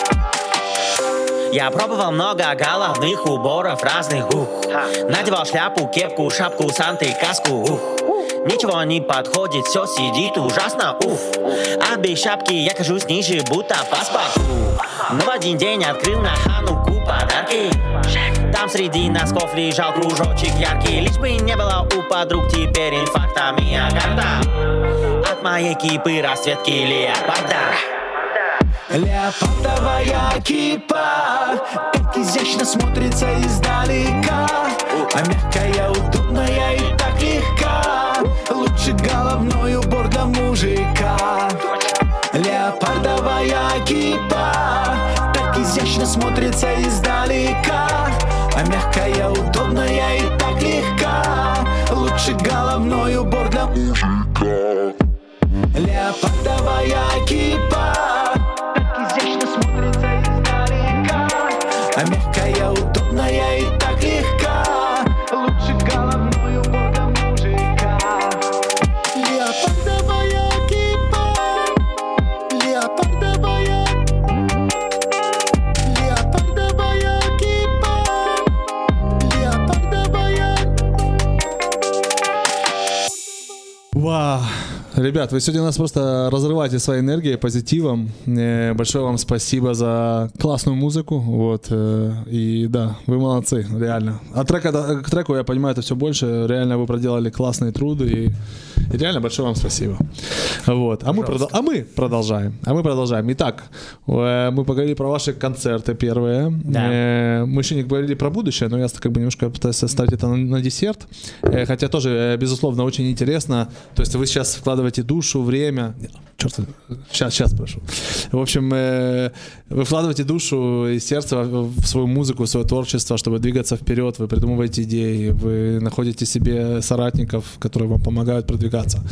Я пробовал много головных уборов разных, ух. Надевал шляпу, кепку, шапку, санты, каску, ух. Ничего не подходит, все сидит ужасно, уф. А без шапки я кажусь ниже, будто паспорт. Но в один день открыл на Хануку подарки. Там среди носков лежал кружочек яркий. Лишь бы не было у подруг теперь инфаркта миокарда от моей кипы расцветки леопарда. Леопардовая кипа так изящно смотрится издалека, а мягкая, удобная и так легка. Лучше головной убор для мужика. Леопардовая кипа так изящно смотрится издалека, а мягкая, удобная и так легка. Лучше головной убор для мужика. Леопардовая кипа изящно смотрится издалека, а мягкая, удобная и так легка. Лучше головной убор для мужика. Ребят, вы сегодня нас просто разрываете своей энергией, позитивом. Э, большое вам спасибо за классную музыку. Вот, э, и да, вы молодцы, реально. А трека, к треку, я понимаю, это все больше. Реально вы проделали классные труды. И, и реально большое вам спасибо. Вот. А, мы, продол- а мы продолжаем. А мы продолжаем. Итак, э, мы поговорили про ваши концерты первые. Да. Э, мы еще не говорили про будущее, но я как бы немножко пытаюсь оставить это на, на десерт. Э, хотя тоже, э, безусловно, очень интересно. То есть вы сейчас вкладываете душу, время. Черт, сейчас, сейчас прошу. В общем, э, вы вкладываете душу и сердце в свою музыку, в свое творчество, чтобы двигаться вперед. Вы придумываете идеи, вы находите себе соратников, которые вам помогают продвигаться.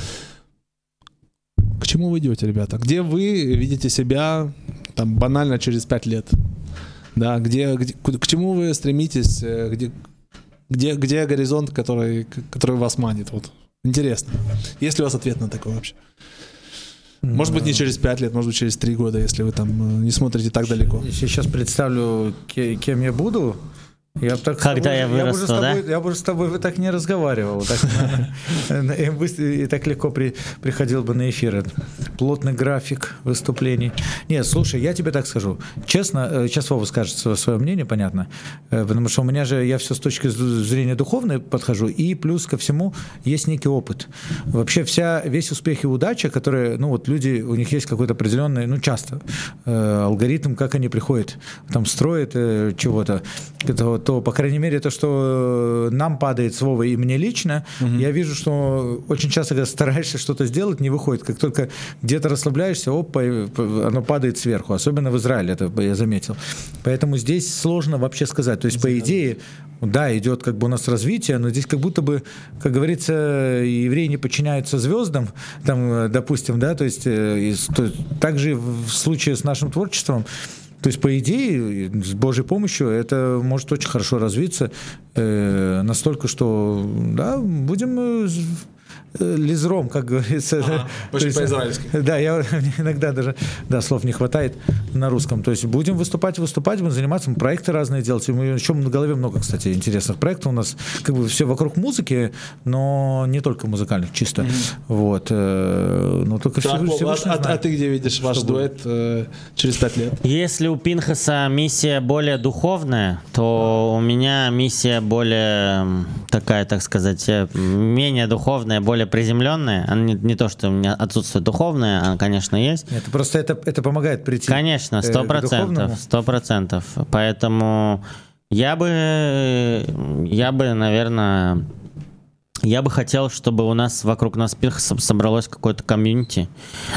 К чему вы идете, ребята? Где вы видите себя там банально через пять лет? Да, где, где, к чему вы стремитесь? Где, где, где горизонт, который, который вас манит? Вот. Интересно. Есть ли у вас ответ на такой вообще? Может быть, не через пять лет, может быть, через три года, если вы там не смотрите так далеко. Сейчас представлю, кем я буду. Я бы так Когда тобой, я вырасту, я бы с тобой, да? Я бы с тобой так не разговаривал. Так, и, и так легко при, приходил бы на эфир. Плотный график выступлений. Нет, слушай, я тебе так скажу. Честно, сейчас Вова скажет свое мнение, понятно. Потому что у меня же, я все с точки зрения духовной подхожу. И плюс ко всему есть некий опыт. Вообще вся, весь успех и удача, которые, ну вот люди, у них есть какой-то определенный, ну часто, э, алгоритм, как они приходят, там строят э, чего-то. Это вот то, по крайней мере, то, что нам падает с Вовой и мне лично, угу. Я вижу, что очень часто, когда стараешься что-то сделать, не выходит. Как только где-то расслабляешься, опа, оно падает сверху. Особенно в Израиле, это я заметил. Поэтому здесь сложно вообще сказать. То есть, по идее, да, идет как бы у нас развитие, но здесь как будто бы, как говорится, евреи не подчиняются звездам, там, допустим, да, то есть, и, то, также в случае с нашим творчеством. То есть, по идее, с Божьей помощью это может очень хорошо развиться, э, настолько, что, да, будем э, лизром, как говорится. Ага, очень по-израильски. Да, я иногда даже, да, слов не хватает на русском. То есть, будем выступать, выступать, будем заниматься, мы проекты разные делать. И мы, еще на голове много, кстати, интересных проектов. У нас как бы все вокруг музыки, но не только музыкальных, чисто. Mm-hmm. Вот. Э, но только так, все, а, все а, а ты где видишь ваш дуэт э, через пять лет? Если у Пинхаса миссия более духовная, то у меня миссия более такая, так сказать, менее духовная, более приземленная. Она не, не то, что у меня отсутствует духовная, она, конечно, есть. Нет, просто это, это помогает прийти. Конечно, сто процентов, сто процентов. Поэтому я бы, я бы, наверное, я бы хотел, чтобы у нас вокруг нас Пинхаса собралось какое-то комьюнити.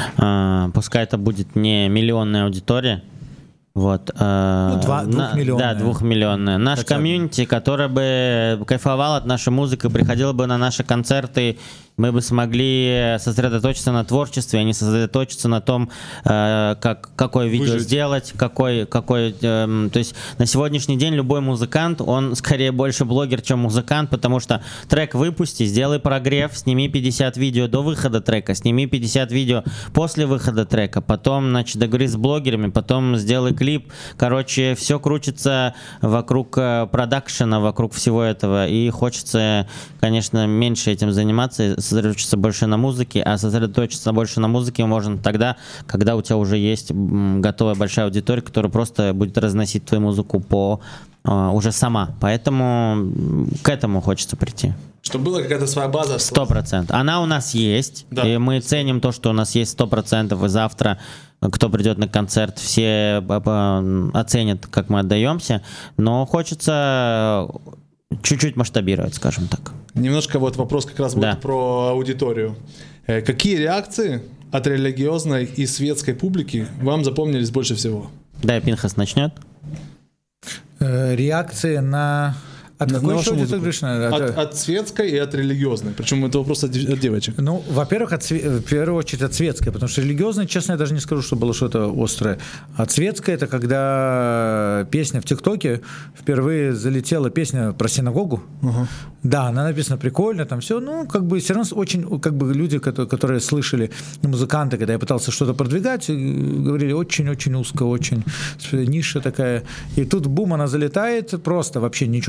Пускай это будет не миллионная аудитория. Вот, ну, два, двухмиллионная. Да, двухмиллионная. Наш Хотя комьюнити, который бы кайфовал от нашей музыки, приходил бы на наши концерты, мы бы смогли сосредоточиться на творчестве, а не сосредоточиться на том, э, как, какое видео Выжить. сделать, какой, какой, э, то есть на сегодняшний день любой музыкант, он скорее больше блогер, чем музыкант, потому что трек выпусти, сделай прогрев, сними пятьдесят видео до выхода трека, сними пятьдесят видео после выхода трека, потом, значит, договорись с блогерами, потом сделай клип, короче, все крутится вокруг продакшена, вокруг всего этого, и хочется, конечно, меньше этим заниматься, сосредоточиться больше на музыке, а сосредоточиться больше на музыке можно тогда, когда у тебя уже есть готовая большая аудитория, которая просто будет разносить твою музыку по uh, уже сама. Поэтому к этому хочется прийти. Чтобы была какая-то своя база. Сто процентов. Она у нас есть, да. И мы ценим то, что у нас есть сто процентов, и завтра кто придет на концерт, все оценят, как мы отдаемся, но хочется чуть-чуть масштабировать, скажем так. Немножко вот вопрос как раз да. будет про аудиторию. Какие реакции от религиозной и светской публики вам запомнились больше всего? Да, Пинхас начнет. Реакции на... От на какой вашу музыку? От, от, от светской и от религиозной. Причем это вопрос от, от девочек. Ну, во-первых, от, в первую очередь от светской, потому что религиозной, честно, я даже не скажу, что было что-то острое. От светской — это когда песня в ТикТоке впервые залетела, песня про синагогу. Угу. Да, она написана прикольно, там все, ну, как бы все равно очень, как бы люди, которые, которые слышали, музыканты, когда я пытался что-то продвигать, говорили очень-очень узко, очень ниша такая. И тут, бум, она залетает, просто вообще ничего не делая.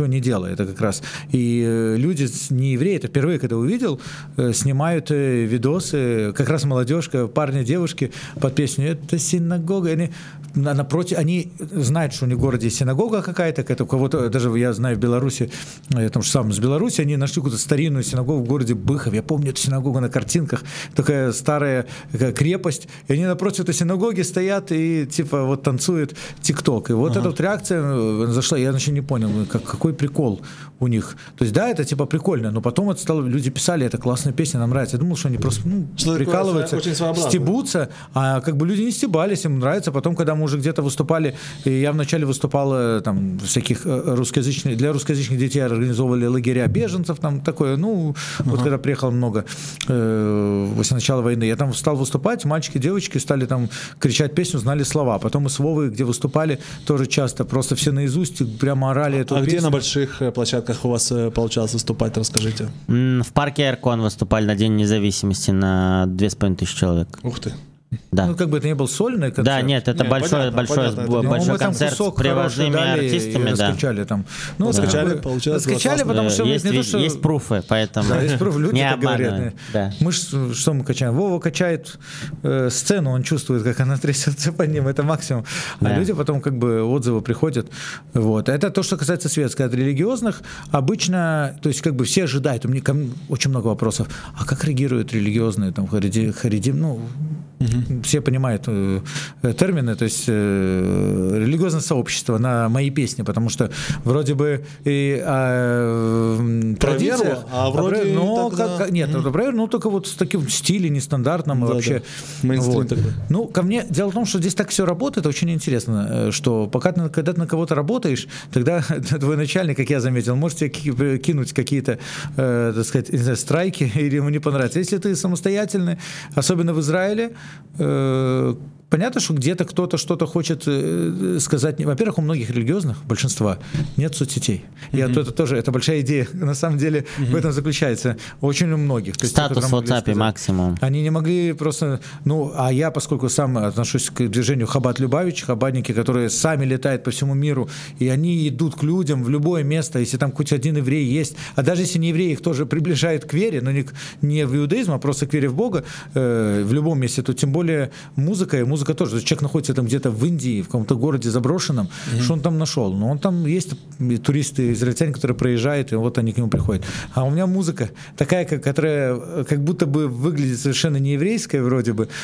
дело, это как раз. И люди, не евреи, это впервые, когда увидел, снимают видосы, как раз молодежка, парни, девушки под песню «Это синагога». Они напротив, они знают, что у них в городе есть синагога какая-то, какая-то у кого-то, даже я знаю в Беларуси, я там сам из Беларуси, они нашли какую-то старинную синагогу в городе Быхов. Я помню эту синагогу на картинках, такая старая такая крепость, и они напротив этой синагоги стоят и типа вот танцуют тик-ток. И вот ага. эта вот реакция зашла, я еще не понял, как, какой прикол у них. То есть да, это типа прикольно, но потом это стало, люди писали, это классная песня, нам нравится. Я думал, что они просто ну, прикалываются, стебутся, а как бы люди не стебались, им нравится. Потом, когда мы уже где-то выступали, и я вначале выступал там всяких русскоязычных, для русскоязычных детей организовывали лагеря беженцев, там такое, ну, ага. вот когда приехало много э, после начала войны, я там стал выступать, мальчики, девочки стали там кричать песню, знали слова. Потом мы с Вовой, где выступали, тоже часто, просто все наизусть прямо орали эту а песню. А где на больших площадках у вас получалось выступать, расскажите? В парке Эркон выступали на День независимости на две с половиной тысячи человек. Ух ты. Да. Ну, как бы это не был сольный концерт. Да, нет, это нет, большой, понятно, большой, понятно, большой, большой ну, концерт с привозными артистами, да. Раскричали там. Ну, раскричали, как бы, получилось. Раскричали, потому что есть, не есть, то, что... есть пруфы, поэтому да, есть пруфы, люди не так говорят. Да. Мы ж, что мы качаем? Вова качает э, сцену, он чувствует, как она трясется по ним, это максимум. А да. люди потом как бы отзывы приходят. Вот. Это то, что касается светской. От религиозных обычно, то есть как бы все ожидают, у меня ко мне очень много вопросов, а как реагируют религиозные, там, хариди, харидим, ну, угу. все понимают э, термины, то есть э, религиозное сообщество на мои песни, потому что вроде бы и э, традиция, а вроде а, но тогда... как, нет, mm-hmm. проверь, ну только вот в таком стиле нестандартном да, вообще. Да. Вот. Ну, ко мне, дело в том, что здесь так все работает, очень интересно, что пока ты, когда ты на кого-то работаешь, тогда твой начальник, как я заметил, может тебе кинуть какие-то, э, так сказать, не знаю, страйки, или ему не понравится. Если ты самостоятельный, особенно в Израиле, э, понятно, что где-то кто-то что-то хочет сказать. Во-первых, у многих религиозных, большинства, нет соцсетей. И mm-hmm. это тоже, это большая идея, на самом деле, mm-hmm. в этом заключается. Очень у многих. То есть, статус в WhatsApp максимум. Они не могли просто... Ну, а я, поскольку сам отношусь к движению Хаббат Любавич, хаббатники, которые сами летают по всему миру, и они идут к людям в любое место, если там хоть один еврей есть, а даже если не еврей, их тоже приближает к вере, но не, не в иудаизм, а просто к вере в Бога, э, в любом месте, то тем более музыка, и музыка тоже. Человек находится там где-то в Индии, в каком-то городе заброшенном. Mm-hmm. Что он там нашел? Ну, он там есть туристы, израильтяне, которые проезжают, и вот они к нему приходят. А у меня музыка такая, которая как будто бы выглядит совершенно не еврейская вроде бы.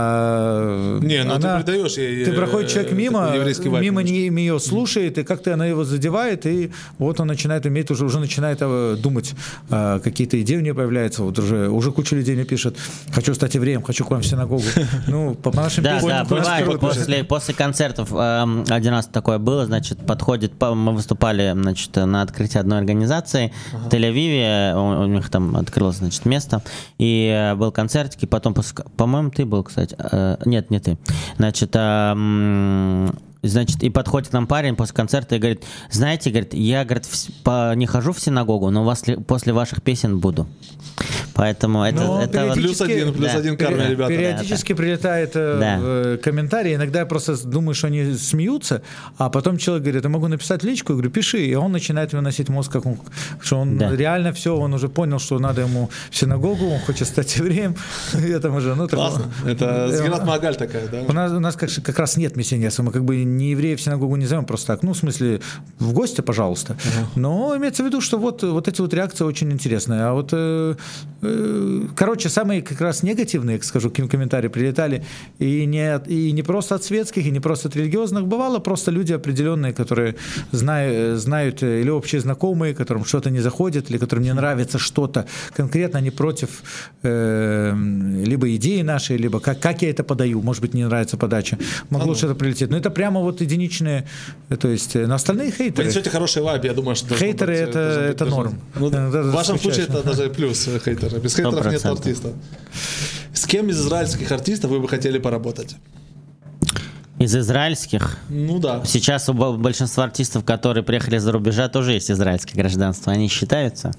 А не, ну она, ты придаешь ей, ты проходит человек мимо, мимо не, ее слушает, и как-то она его задевает, и вот он начинает уметь, уже, уже начинает думать. Какие-то идеи у нее появляются. Вот уже, уже куча людей мне пишет: хочу стать евреем, хочу к вам в синагогу. Ну, по нашим песням. Да, бывает, после, после концертов э, один раз такое было, значит, подходит, мы выступали, значит, на открытии одной организации ага. в Тель-Авиве, у, у них там открылось, значит, место, и э, был концертик, и потом, после, по-моему, ты был, кстати, э, нет, не ты, значит, э, Значит, и подходит к нам парень после концерта и говорит: знаете, говорит, я, говорит, по, не хожу в синагогу, но вас, после ваших песен буду. Поэтому это, но это вот... Плюс один, плюс да. один карма, ребята. Периодически да, прилетает да. комментарий, иногда я просто думаю, что они смеются, а потом человек говорит: я могу написать личку, я говорю, пиши, и он начинает выносить мозг, как он, что он да. реально все, он уже понял, что надо ему в синагогу, он хочет стать евреем. Это уже, ну, классно, это Сгират Магаль такая, да? У нас, у нас как, как раз нет миссионерства, мы как бы не евреев в синагогу не зовем просто так, ну, в смысле, в гости, пожалуйста. Uh-huh. Но имеется в виду, что вот, вот эти вот реакции очень интересные. А вот, э, э, короче, самые как раз негативные, скажу, комментарии прилетали и не, и не просто от светских, и не просто от религиозных, бывало просто люди определенные, которые знают, знают или общие знакомые, которым что-то не заходит, или которым не нравится что-то конкретно, они против э, либо идеи нашей, либо как, как я это подаю, может быть, не нравится подача, могло uh-huh. что-то прилететь. Но это прямо вот единичные, то есть на остальные хейтеры. Вы несете хороший вайб, я думаю, что хейтеры быть, это, это быть, норм. Ну, в вашем случае это даже плюс хейтеры. Без хейтеров нет артиста. С кем из израильских артистов вы бы хотели поработать? Из израильских? Ну да. Сейчас у большинства артистов, которые приехали из-за рубежа, тоже есть израильское гражданство. Они считаются?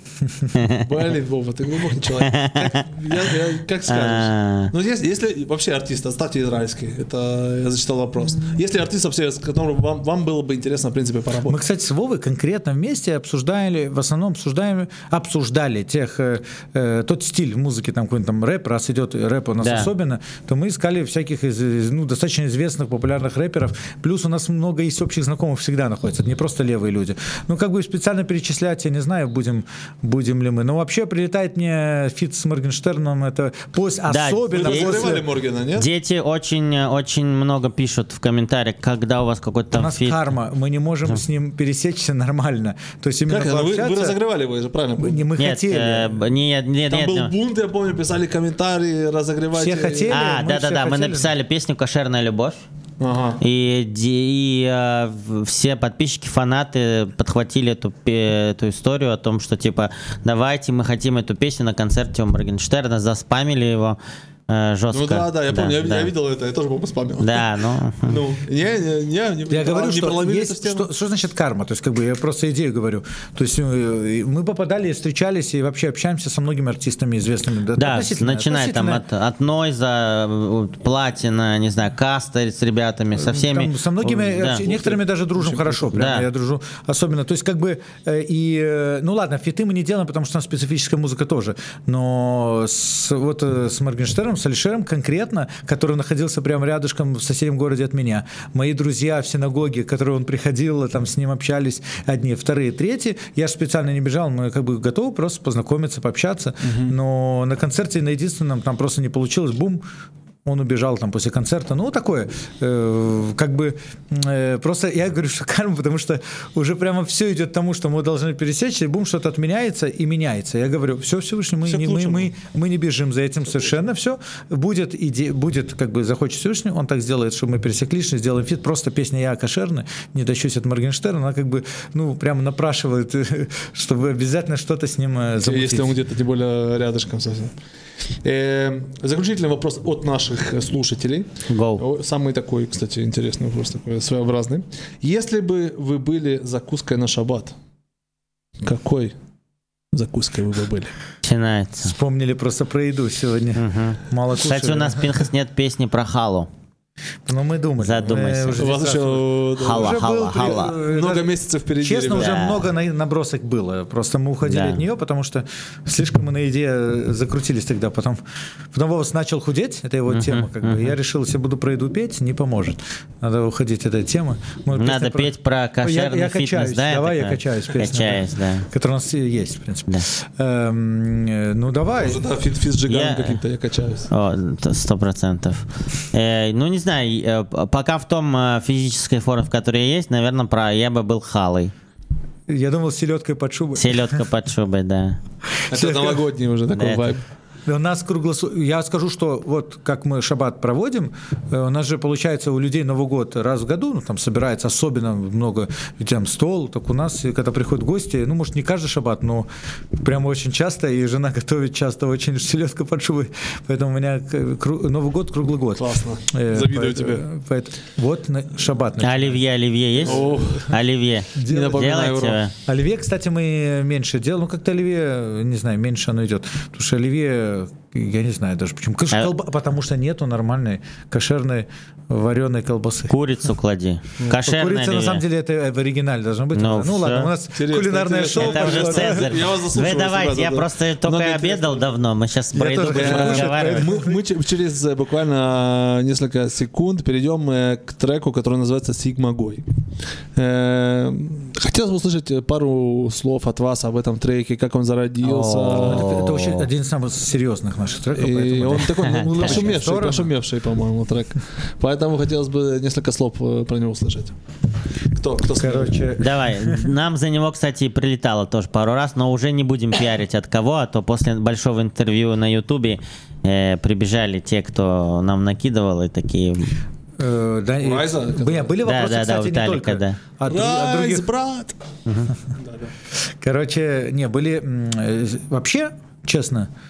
Блин, Вова, ты глубокий человек. Как, я, я, как скажешь? Ну, если, если вообще артист, оставьте израильский. Это я зачитал вопрос. Если артист вообще, с которым вам, вам было бы интересно, в принципе, поработать. Мы, кстати, с Вовой конкретно вместе обсуждали, в основном обсуждаем, обсуждали тех, э, э, тот стиль музыки, там какой-нибудь там рэп, раз идет рэп у нас Да. особенно, то мы искали всяких из, из, ну, достаточно известных, популярных рэперов. Плюс у нас много есть общих знакомых всегда находится. Это не просто левые люди. Ну, как бы специально перечислять, я не знаю, будем, будем ли мы. Но вообще прилетает мне фит с Моргенштерном, это после, Да, особенно Вы Дети- разогревали после... Моргена, нет? Дети очень, очень много пишут в комментариях, когда у вас какой-то У там нас фит. карма, мы не можем с ним пересечься нормально. То есть именно Как это? Вы, вы пообщаться- разогревали его же, правильно? мы, не, мы Нет, хотели. э, б- нет, нет, Там нет, был нет. бунт, я помню, писали комментарии, разогревать. Все хотели. А, мы да-да-да, все мы хотели. написали песню «Кошерная любовь». Ага. И, ди- и э, в- все подписчики, фанаты подхватили эту, пе- эту историю о том, что типа давайте мы хотим эту песню на концерте у Моргенштерна, заспамили его э, жестко. Ну да, да, я помню, я, да. я видел это, я тоже, по-моему, спамил. Да, ну. Ну, не, не, не, не, Я говорю, не что, проломили эту есть, стену. что, что значит карма? То есть, как бы я просто идею говорю. То есть э, мы попадали, встречались и вообще общаемся со многими артистами известными. Да, Относительно- начиная там относительно- от, от Нойза, э, Платина, не знаю, Каста с ребятами, со всеми. Там со многими, Да. вообще, некоторыми даже дружим хорошо, прям Да. я дружу особенно. То есть как бы э, и, э, ну ладно, фиты мы не делаем, потому что у нас специфическая музыка тоже, но с, вот э, с Моргенштерном, с Алишером конкретно, который находился прямо рядышком в соседнем городе от меня, мои друзья в синагоге, к которой он приходил, там с ним общались одни, вторые, третьи, я же специально не бежал, мы как бы готовы просто познакомиться, пообщаться, но на концерте на единственном там просто не получилось, бум, он убежал там после концерта, ну такое, э, как бы э, просто я говорю, что карма, потому что уже прямо все идет к тому, что мы должны пересечься, и бум, что-то отменяется и меняется. Я говорю, все Всевышний, мы, Всё не, к мы, лучшему. мы, мы не бежим за этим совершенно, все будет, иде, будет как бы захочет Всевышний, он так сделает, что мы пересеклись, что сделаем фит, просто песня «Я кошерный», не тащусь от Моргенштерна, она как бы, ну, прямо напрашивает, чтобы обязательно что-то с ним э, замутить. Если он где-то, тем более, рядышком совсем. Э, заключительный вопрос от наших слушателей. Go. О, самый такой, кстати, интересный вопрос, такой своеобразный. Если бы вы были закуской на шаббат, какой закуской вы бы были? Начинается. Вспомнили просто про еду сегодня. Мгм. Мало кушали. Кстати, у нас в Пинхас нет песни про халу. Но мы думали. Задумайся. Мы уже У вас здесь раз- еще да, Хала, уже хала, был при- хала. э, много даже- месяцев впереди. Честно, ребят. уже Да. много на- набросок было. Просто мы уходили Да. от нее, потому что слишком мы на еде закрутились тогда. Потом, потом Вовс начал худеть, это его тема. Как бы. Я решил, если буду про еду петь, не поможет. Надо уходить от этой темы. Может, Надо песня про- петь про кошерный я, я фитнес, качаюсь, да? давай я такая? качаюсь. Песня, Качаюсь, да. Которая у нас есть, в принципе. Да. Эм, э, ну, давай. Может, да, фит, фит с джиганом Я- каким-то я качаюсь. О, т- сто процентов. Э, ну, не знаю, э, п- пока в том э, физической форме, в которой я есть, наверное, про я бы был халой. Я думал, селедкой под шубой. Селедка под шубой, да. Это новогодний уже такой Да, вайб. У нас круглосуточно. Я скажу, что вот как мы шаббат проводим, э, у нас же получается у людей Новый год раз в году, ну там собирается особенно много, ведь там стол, так у нас, и когда приходят гости, ну может не каждый шаббат, но прямо очень часто, и жена готовит часто очень селедка под шубой, поэтому у меня к- кру- Новый год круглый год. Классно. Э, Завидую поэт- тебе. поэт- вот на- шаббат. начинается. Оливье, оливье есть? О, Оливье. не напоминаю, Делайте. Ро. Оливье, кстати, мы меньше делаем. Ну, как-то оливье, не знаю, меньше оно идет. Потому что оливье, я не знаю даже почему. Конечно, А- колба- потому что нету нормальной кошерной вареной колбасы. Курицу клади. Кошерное Курица, на оливье. самом деле, это в оригинале должно быть. Ну, Ну, всё. ладно, у нас Интересно, кулинарное интересно. шоу. Это уже пошло, да. Цезарь. Я вас заслушиваю, Вы давайте, ребята, я да. просто только Много обедал интересного. давно. Мы сейчас про еду тоже будем хочу разговаривать. Мы, мы ч- через э, буквально несколько секунд перейдем э, к треку, который называется «Сигма Гой». Э, Хотелось бы услышать пару слов от вас об этом треке, как он зародился. Это, это очень один из самых серьезных наших треков. И поэтому он да. такой ну, Очень нашумевший, здорово. нашумевший, по-моему, трек. Поэтому хотелось бы несколько слов э, про него услышать. Кто? Кто с нами? Короче, Давай. Нам за него, кстати, прилетало тоже пару раз, но уже не будем пиарить от кого, а то после большого интервью на Ютубе э, прибежали те, кто нам накидывал, и такие... э, да, и- Райза, который- были, были Да, вопросы, да, да, кстати, у не Виталика, только да. от, дру- от Райз, других. брат! Короче, не, были м, э, вообще, честно,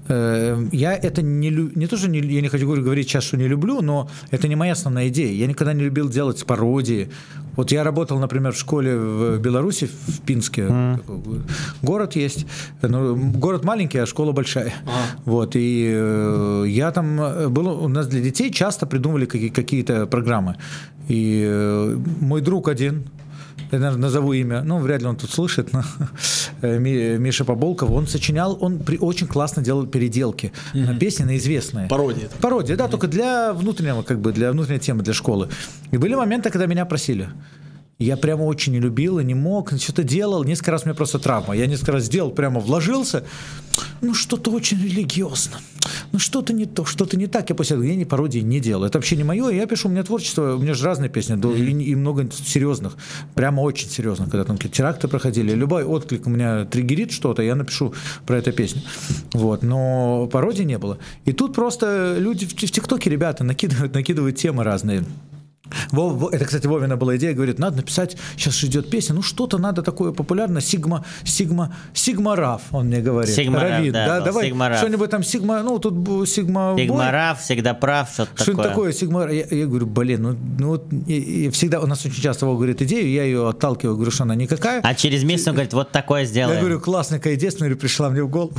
Я это не люблю, не то, что не, я не хочу говорить сейчас, что не люблю, но это не моя основная идея. Я никогда не любил делать пародии. Вот я работал, например, в школе в Беларуси, в Пинске, mm. город есть, ну, город маленький, а школа большая. Ah. Вот, и э, я там был, у нас для детей часто придумывали какие- какие-то программы. И э, мой друг один, я, наверное, назову имя, ну, вряд ли он тут слышит, но Миша Поболков, он сочинял, он при, очень классно делал переделки mm-hmm. на песни, на известные. Пародии. Пародии, да, mm-hmm. только для внутреннего, как бы, для внутренней темы, для школы. И были моменты, когда меня просили. Я прямо очень не любил и не мог, что-то делал. Несколько раз у меня просто травма. Я несколько раз сделал, прямо вложился. Ну, что-то очень религиозно. Ну, что-то не то, что-то не так. Я после этого, я ни пародии не делал. Это вообще не мое. Я пишу, у меня творчество, у меня же разные песни, mm-hmm. и, и много серьезных. Прямо очень серьезных. Когда там какие-то теракты проходили. Любой отклик у меня триггерит что-то, я напишу про эту песню. Вот. Но пародии не было. И тут просто люди в ТикТоке, ребята, накидывают, накидывают темы разные. Вов, это, кстати, Вовина была идея, говорит, надо написать, сейчас же идет песня, ну что-то надо такое популярное, Сигма, Сигма, Сигма Раф, он мне говорит. Сигма Раф, да, да, давай Сигма Раф. Что-нибудь там Сигма, ну тут Сигма Бой. Сигма Раф, всегда прав, что-то такое. Что-нибудь такое, Сигма, я, я говорю, блин, ну, ну вот, и, и всегда, у нас очень часто Вова говорит идею, я ее отталкиваю, говорю, что она никакая. А через месяц он говорит, вот такое сделаем. Я говорю, классная идея, смотрю, пришла мне в голову.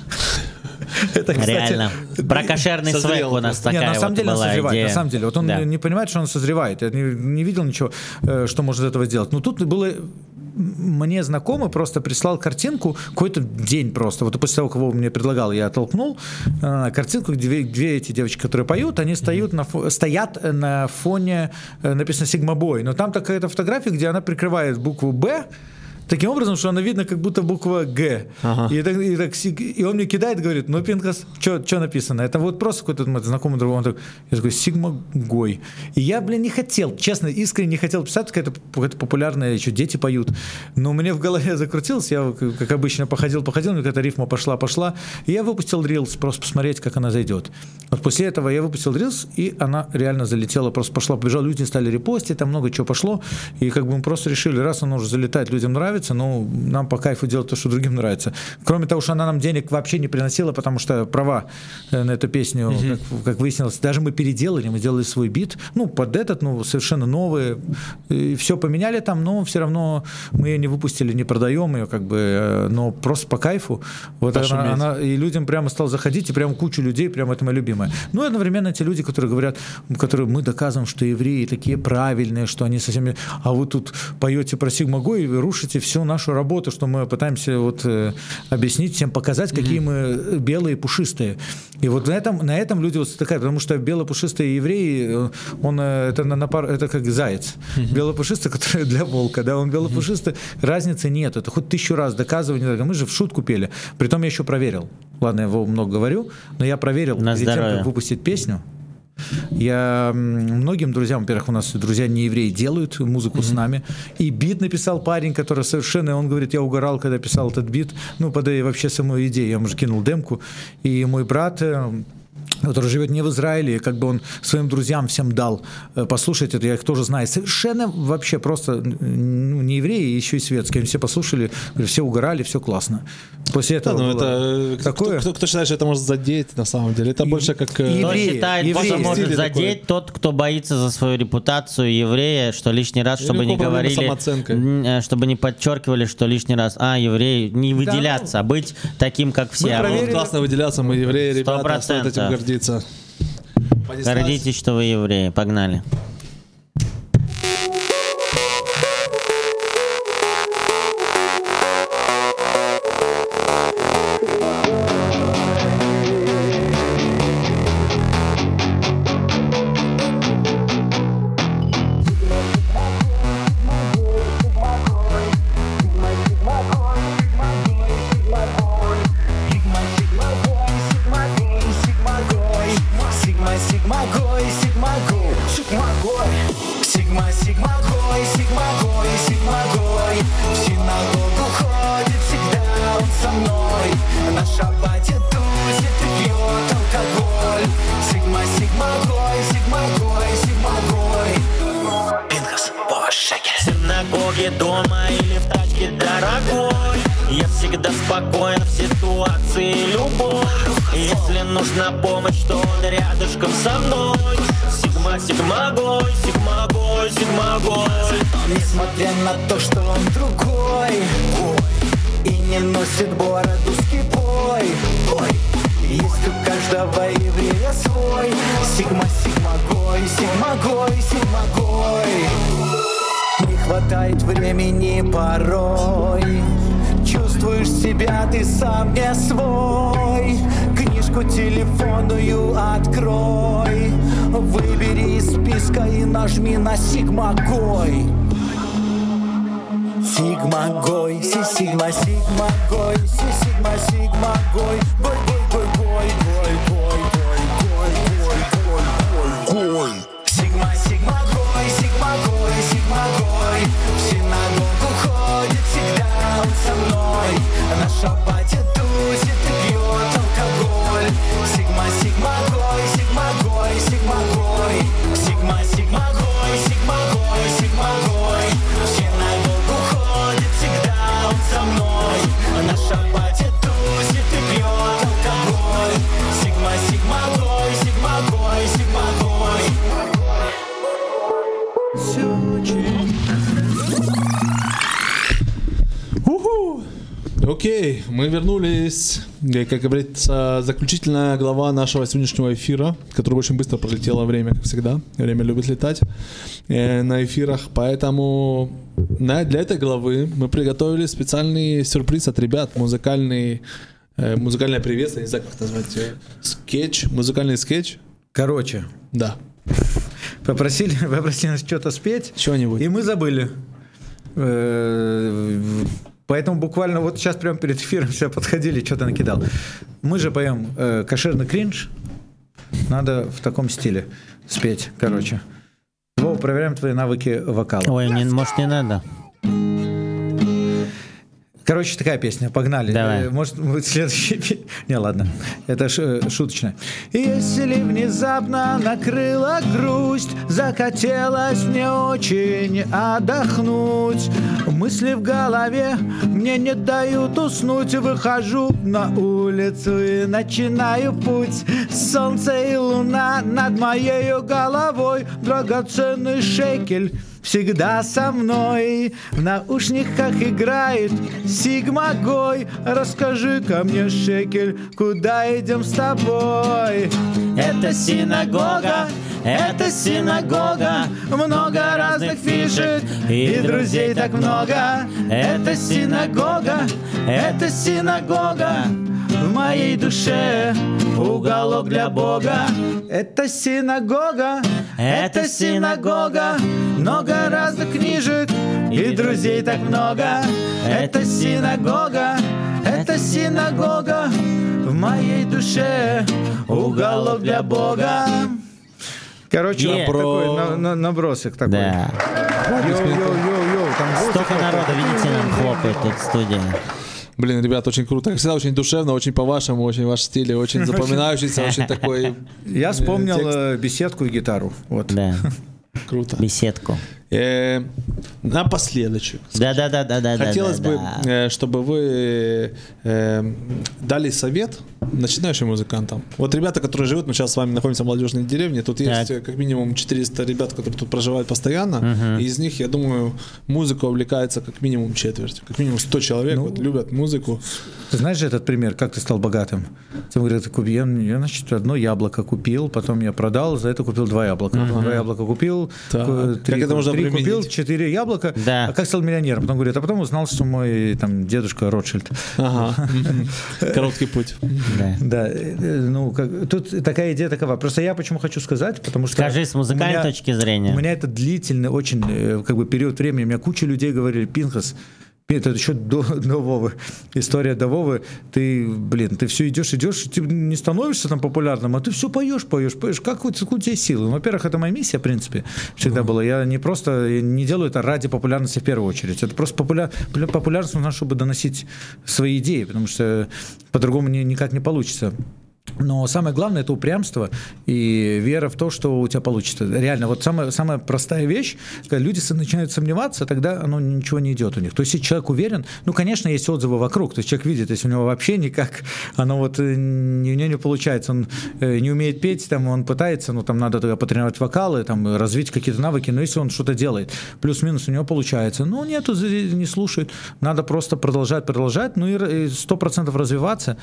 Это, кстати, реально. Про кошерный свек у нас такая не, на самом вот деле была он созревает, идея. на самом деле. Вот он да. не понимает, что он созревает. Я не, не видел ничего, что может из этого сделать. Но тут было... Мне знакомый просто прислал картинку, какой-то день просто. Вот после того, кого мне предлагал, я оттолкнул картинку, где две, две эти девочки, которые поют, они стоят, mm-hmm. на, стоят на фоне, написано «Сигма Бой». Но там такая-то фотография, где она прикрывает букву «Б», таким образом, что она видно, как будто буква «Г». Ага. И, так, и, так, и он мне кидает, говорит, ну, Пинхас, что написано? Это вот просто какой-то мой знакомый другой. Он так, я такой, «Сигма Гой». И я, блин, не хотел, честно, искренне не хотел писать, какая-то, какая-то популярная, еще дети поют. Но мне в голове закрутилось, я, как обычно, походил-походил, мне какая-то рифма пошла-пошла, и я выпустил рилс, просто посмотреть, как она зайдет. Вот после этого я выпустил рилс, и она реально залетела, просто пошла, побежала, люди стали репостить, там много чего пошло, и как бы мы просто решили, раз она уже залетает, людям нравится, но нам по кайфу делать то, что другим нравится. Кроме того, что она нам денег вообще не приносила, потому что права на эту песню, mm-hmm. как, как выяснилось, даже мы переделали, мы сделали свой бит, ну, под этот, ну, совершенно новый, и все поменяли там, но все равно мы ее не выпустили, не продаем ее, как бы, но просто по кайфу. Вот она, она, и людям прямо стал заходить, и прямо кучу людей, прямо это моя любимая. Ну, и одновременно те люди, которые говорят, которые мы доказываем, что евреи такие правильные, что они совсем... А вы тут поете про Сигма Гой и вы рушите всю нашу работу, что мы пытаемся вот э, объяснить всем, показать, какие mm-hmm. мы белые, пушистые. И вот на этом, на этом люди вот такая, потому что белопушистые евреи, он это, на, на, это как заяц. Mm-hmm. Белопушистый, который для волка, да, он белопушистый, mm-hmm. разницы нет. Это хоть тысячу раз доказывание, мы же в шутку пели. Притом я еще проверил. Ладно, я много говорю, но я проверил, перед тем, как выпустить песню. Я многим друзьям, во-первых, у нас друзья не евреи делают музыку mm-hmm. с нами, и бит написал парень, который совершенно, он говорит, я угорал, когда писал этот бит, ну, под вообще саму идею, я ему же кинул демку, и мой брат, который живет не в Израиле, как бы он своим друзьям всем дал послушать это, я их тоже знаю, совершенно вообще просто ну, не евреи, еще и светские, они все послушали, все угорали, все классно. После этого да, ну, было это, такое... Кто, кто, кто считает, что это может задеть, на самом деле, это и, больше как... Кто евреи, считает, евреи, что может задеть, такой. Тот, кто боится за свою репутацию еврея, что лишний раз, чтобы не говорили, чтобы не подчеркивали, что лишний раз, а, евреи, не выделяться, да, ну, а быть таким, как все. Мы проверили... Классно выделяться, мы евреи, ребята, стоит этим гордиться. Гордитесь, что вы евреи. Погнали. Дома или в тачке дорогой, я всегда спокоен в ситуации любой. Если нужна помощь, то он рядышком со мной. Сигма, сигмагой, сигмагой, сигмагой. Несмотря на то, что он другой, и не носит бороду с кипой, есть у каждого еврея свой. Сигма, сигмагой, сигмагой, сигмагой. Не хватает времени порой, чувствуешь себя ты сам не свой. Книжку телефонную открой, выбери из списка и нажми на сигмагой. Сигмагой, си сигма, сигмагой, си сигма, сигмагой. Гой, гой, гой, гой, гой, гой, гой, гой, гой, гой, гой. Сигма, сигмагой, сигмагой, сигмагой. В синагогу ходит всегда он со мной. На шаббате тусит и пьет алкоголь. Сигма, сигмагой, сигмагой, сигмагой. Сигма, сигмагой, сигмагой, сигмагой. В синагогу ходит всегда он со мной. На шаббате тусит и пьет алкоголь. Сигма, сигмагой, сигмагой, сигмагой. Уху! Окей, мы вернулись, как говорится, заключительная глава нашего сегодняшнего эфира, который очень быстро пролетело время, как всегда. Время любит летать э, на эфирах, поэтому на, для этой главы мы приготовили специальный сюрприз от ребят, музыкальный, э, музыкальное приветствие, не знаю, как это назвать, э, скетч, музыкальный скетч. Короче. Да. Попросили, попросили нас что-то спеть. Чего-нибудь. И мы забыли. Поэтому буквально вот сейчас прямо перед эфиром все подходили, что-то накидал. Мы же поем э, кошерный кринж. Надо в таком стиле спеть, короче. Вова, проверяем твои навыки вокала. Ой, не, может, не надо? Короче, такая песня, погнали. Давай. Может быть, следующий... Не, ладно, это ш, шуточно. Если внезапно накрыла грусть, захотелось мне очень отдохнуть. Мысли в голове мне не дают уснуть. Выхожу на улицу и начинаю путь. Солнце и луна над моей головой. Драгоценный шекель всегда со мной. В наушниках играет Сигмагой. Расскажи-ка мне, шекель, куда идем с тобой? Это синагога, это синагога, много разных фишек и друзей так много. Это синагога, это синагога, в моей душе уголок для Бога. Это синагога, Это синагога, много разных книжек и друзей так много. Это синагога, это синагога, в моей душе уголок для Бога. Короче, Yeah. такой на- на- набросик такой. Да. Йоу-йоу-йоу-йоу, там воздух Столько такой. народа, видите, нам хлопает тут в студии. Блин, ребят, очень круто. Как всегда, очень душевно, очень по-вашему, очень ваш стиль, очень запоминающийся, очень такой... Я вспомнил текст. э, беседку и гитару. Вот. Да, Круто. беседку. Э, Напоследочек. Да-да-да-да-да. Хотелось бы, да. э, чтобы вы э, дали совет начинающим музыкантам. Вот ребята, которые живут, мы сейчас с вами находимся в молодежной деревне, тут Так. есть э, как минимум четыреста ребят, которые тут проживают постоянно, и из них, я думаю, музыка увлекается как минимум четверть, как минимум сто человек вот, любят музыку. Ты знаешь же этот пример, как ты стал богатым? Ты говоришь, я, я, значит, одно яблоко купил, потом я продал, за это купил два яблока. Потом два яблока купил, Так. ку- три, Как это можно три применить? купил, четыре яблока. Да. А как стал миллионером? Потом говорит, а потом узнал, что мой там, дедушка Ротшильд. Ага. Мгм. Короткий путь. Да. Да, э, ну, как, тут такая идея такова. Просто я почему хочу сказать, потому что... Скажи с музыкальной у меня- точки зрения. У меня это длительный очень э, как бы, период времени. У меня куча людей говорили, Пинхас, это еще до, до Вовы, история до Вовы, ты, блин, ты все идешь, идешь, ты не становишься там популярным, а ты все поешь, поешь, поешь, как у, у тебя силы? Ну, во-первых, это моя миссия, в принципе, всегда была. Я не просто, я не делаю это ради популярности в первую очередь, это просто популя, популярность нужна, чтобы доносить свои идеи, потому что по-другому ни, никак не получится. Но самое главное – это упрямство и вера в то, что у тебя получится. Реально, вот самая, самая простая вещь, когда люди начинают сомневаться, тогда оно ничего не идет у них. То есть, если человек уверен, ну, конечно, есть отзывы вокруг, то есть человек видит, если у него вообще никак, оно вот не, у него не получается, он не умеет петь, там, он пытается, ну, там надо тогда потренировать вокалы, там, развить какие-то навыки, но если он что-то делает, плюс-минус у него получается, ну, нету, не слушает, надо просто продолжать, продолжать, ну, и сто процентов развиваться,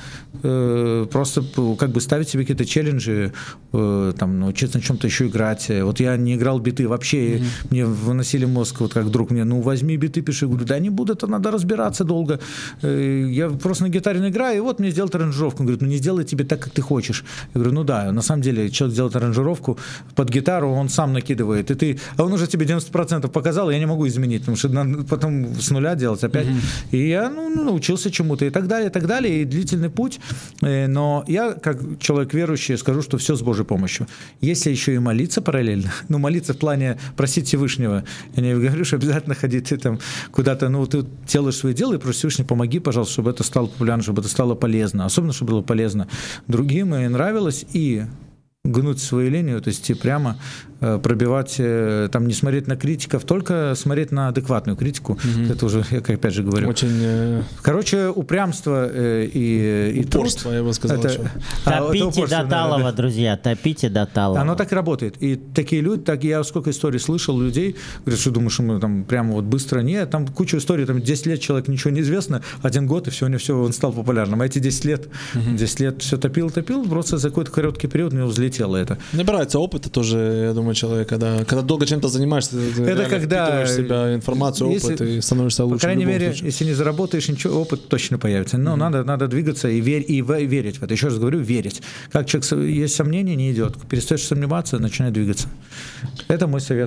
э, просто как бы ставить себе какие-то челленджи, э, там, научиться на чем-то еще играть. Вот я не играл биты вообще, mm-hmm. мне выносили мозг, вот как друг мне, ну, возьми биты, пиши. Я говорю, да не буду, это надо разбираться долго. Э, я просто на гитаре не играю, и вот мне сделают аранжировку. Он говорит, ну, не сделай тебе так, как ты хочешь. Я говорю, ну, да, на самом деле, человек делает аранжировку под гитару, он сам накидывает, и ты, а он уже тебе девяносто процентов показал, я не могу изменить, потому что надо потом с нуля делать опять. Mm-hmm. И я, ну, научился чему-то, и так далее, и так далее, и длительный путь. Э, но я, как человек верующий, скажу, что все с Божьей помощью. Если еще и молиться параллельно, ну, молиться в плане просить Всевышнего, я не говорю, что обязательно ходить ты там куда-то, ну, ты делаешь свои дела и просишь Всевышнего, помоги, пожалуйста, чтобы это стало популярно, чтобы это стало полезно, особенно, чтобы было полезно другим, и нравилось, и гнуть свою линию, то есть идти прямо, пробивать, там, не смотреть на критиков, только смотреть на адекватную критику. Mm-hmm. Это уже, я опять же говорю. Очень... Короче, упрямство и, и упорство, труд. Я бы сказал. Это... Топите а, упорство, до талого, да, да. друзья, топите до талого. Оно так и работает. И такие люди, так я сколько историй слышал людей, говорят, что думаешь, что мы там прямо вот быстро, нет, там куча историй, там десять лет человек ничего не известно, один год, и все, у него все, он стал популярным. А эти десять лет, mm-hmm. десять лет все топил, топил, просто за какой-то короткий период у него взлетело это. Набирается опыта тоже, я думаю, человек, когда, когда долго чем-то занимаешься, ты это когда впитываешь в себя информацию, опыт, если, и становишься лучше. По крайней мере, случае. Если не заработаешь ничего, опыт точно появится. Но mm-hmm. надо, надо двигаться и, верь, и верить в это. Еще раз говорю, верить. Как человек, есть сомнения, не идет. Перестаешь сомневаться, начинай двигаться. Это мой совет.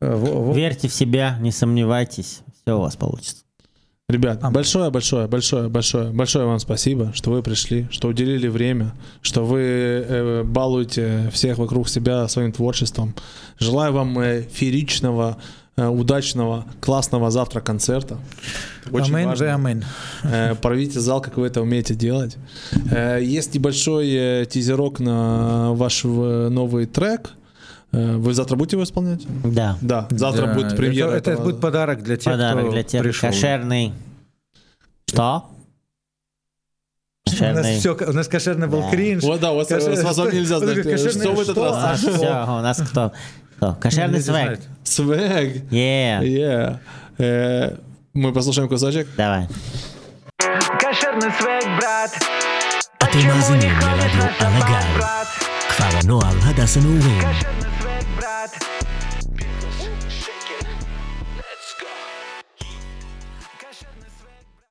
Верьте в себя, не сомневайтесь, все у вас получится. Ребят, а, большое, большое, большое, большое, большое вам спасибо, что вы пришли, что уделили время, что вы э, балуете всех вокруг себя своим творчеством. Желаю вам э, фееричного, э, удачного, классного завтра концерта. Очень амин, важно. Амин. Э, порвите зал, как вы это умеете делать. Э, есть небольшой э, тизерок на ваш э, новый трек. Вы завтра будете его исполнять? Да. Да, завтра да. будет премьера. Это, это будет подарок для тех, подарок кто для тех, пришел. Кошерный. Что? Кошерный. У нас, все, у нас кошерный был да. кринж. Вот да, у вас, Кошер... с вас нельзя знать, кошерный, что в этот что? раз. У нас все, у нас кто? кто? Кошерный свэг. Свэг? Yeah. Yeah. Э, мы послушаем кусочек? Давай. Кошерный свэг, брат. אתם מאזינים לרדיו על הגל, כפר הנוער הדס הנעורים.